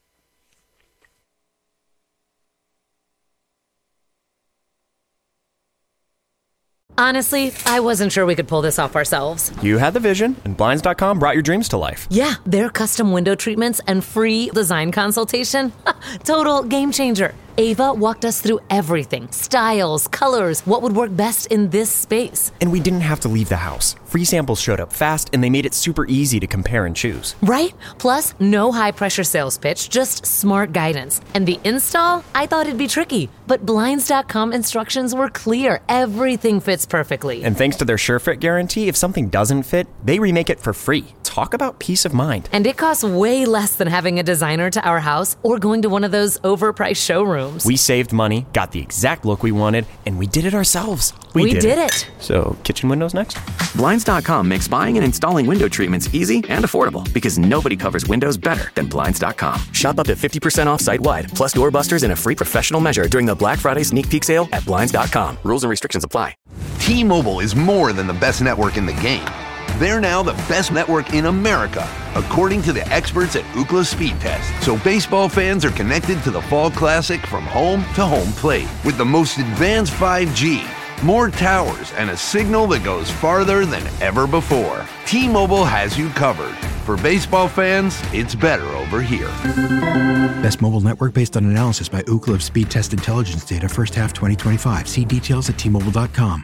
Honestly, I wasn't sure we could pull this off ourselves. You had the vision, and Blinds dot com brought your dreams to life. Yeah, their custom window treatments and free design consultation. Total game changer. Ava walked us through everything. Styles, colors, what would work best in this space. And we didn't have to leave the house. Free samples showed up fast, and they made it super easy to compare and choose. Right? Plus, no high-pressure sales pitch, just smart guidance. And the install? I thought it'd be tricky, but Blinds dot com instructions were clear. Everything fits perfectly. And thanks to their SureFit guarantee, if something doesn't fit, they remake it for free. Talk about peace of mind. And it costs way less than having a designer to our house or going to one of those overpriced showrooms. We saved money, got the exact look we wanted, and we did it ourselves. We, we did, did it. it. So, kitchen windows next? Blinds dot com makes buying and installing window treatments easy and affordable because nobody covers windows better than Blinds dot com. Shop up to fifty percent off site-wide, plus doorbusters and a free professional measure during the Black Friday sneak peek sale at Blinds dot com. Rules and restrictions apply. T-Mobile is more than the best network in the game. They're now the best network in America, according to the experts at Ookla Speed Test. So baseball fans are connected to the Fall Classic from home to home plate with the most advanced five G, more towers, and a signal that goes farther than ever before. T-Mobile has you covered. For baseball fans, it's better over here. Best mobile network based on analysis by Ookla of Speed Test Intelligence data first half twenty twenty-five. See details at T Mobile dot com.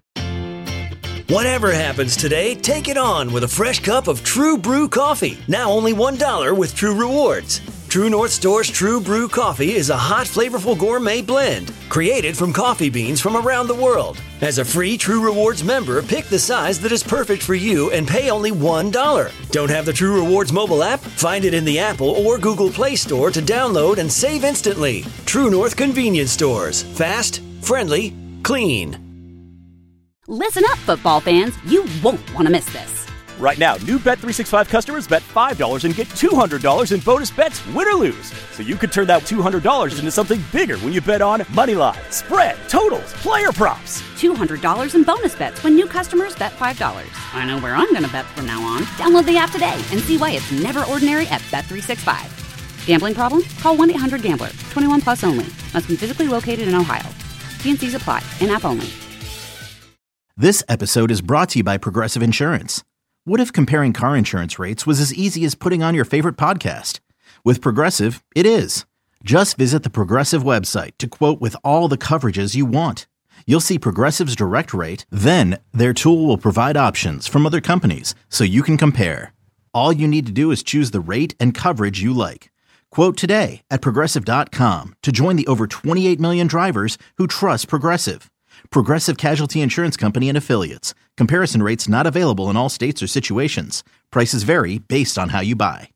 Whatever happens today, take it on with a fresh cup of True Brew coffee. Now only one dollar with True Rewards. True North Store's True Brew coffee is a hot, flavorful gourmet blend created from coffee beans from around the world. As a free True Rewards member, pick the size that is perfect for you and pay only one dollar. Don't have the True Rewards mobile app? Find it in the Apple or Google Play Store to download and save instantly. True North Convenience Stores. Fast, friendly, clean. Listen up, football fans. You won't want to miss this. Right now, new Bet three sixty-five customers bet five dollars and get two hundred dollars in bonus bets, win or lose. So you could turn that two hundred dollars into something bigger when you bet on Moneyline, spread, totals, player props. two hundred dollars in bonus bets when new customers bet five dollars. I know where I'm going to bet from now on. Download the app today and see why it's never ordinary at Bet three sixty-five. Gambling problem? Call one eight hundred gambler. twenty-one plus only. Must be physically located in Ohio. T and C's apply. In-app only. This episode is brought to you by Progressive Insurance. What if comparing car insurance rates was as easy as putting on your favorite podcast? With Progressive, it is. Just visit the Progressive website to quote with all the coverages you want. You'll see Progressive's direct rate, then their tool will provide options from other companies so you can compare. All you need to do is choose the rate and coverage you like. Quote today at Progressive dot com to join the over twenty-eight million drivers who trust Progressive. Progressive Casualty Insurance Company and Affiliates. Comparison rates not available in all states or situations. Prices vary based on how you buy.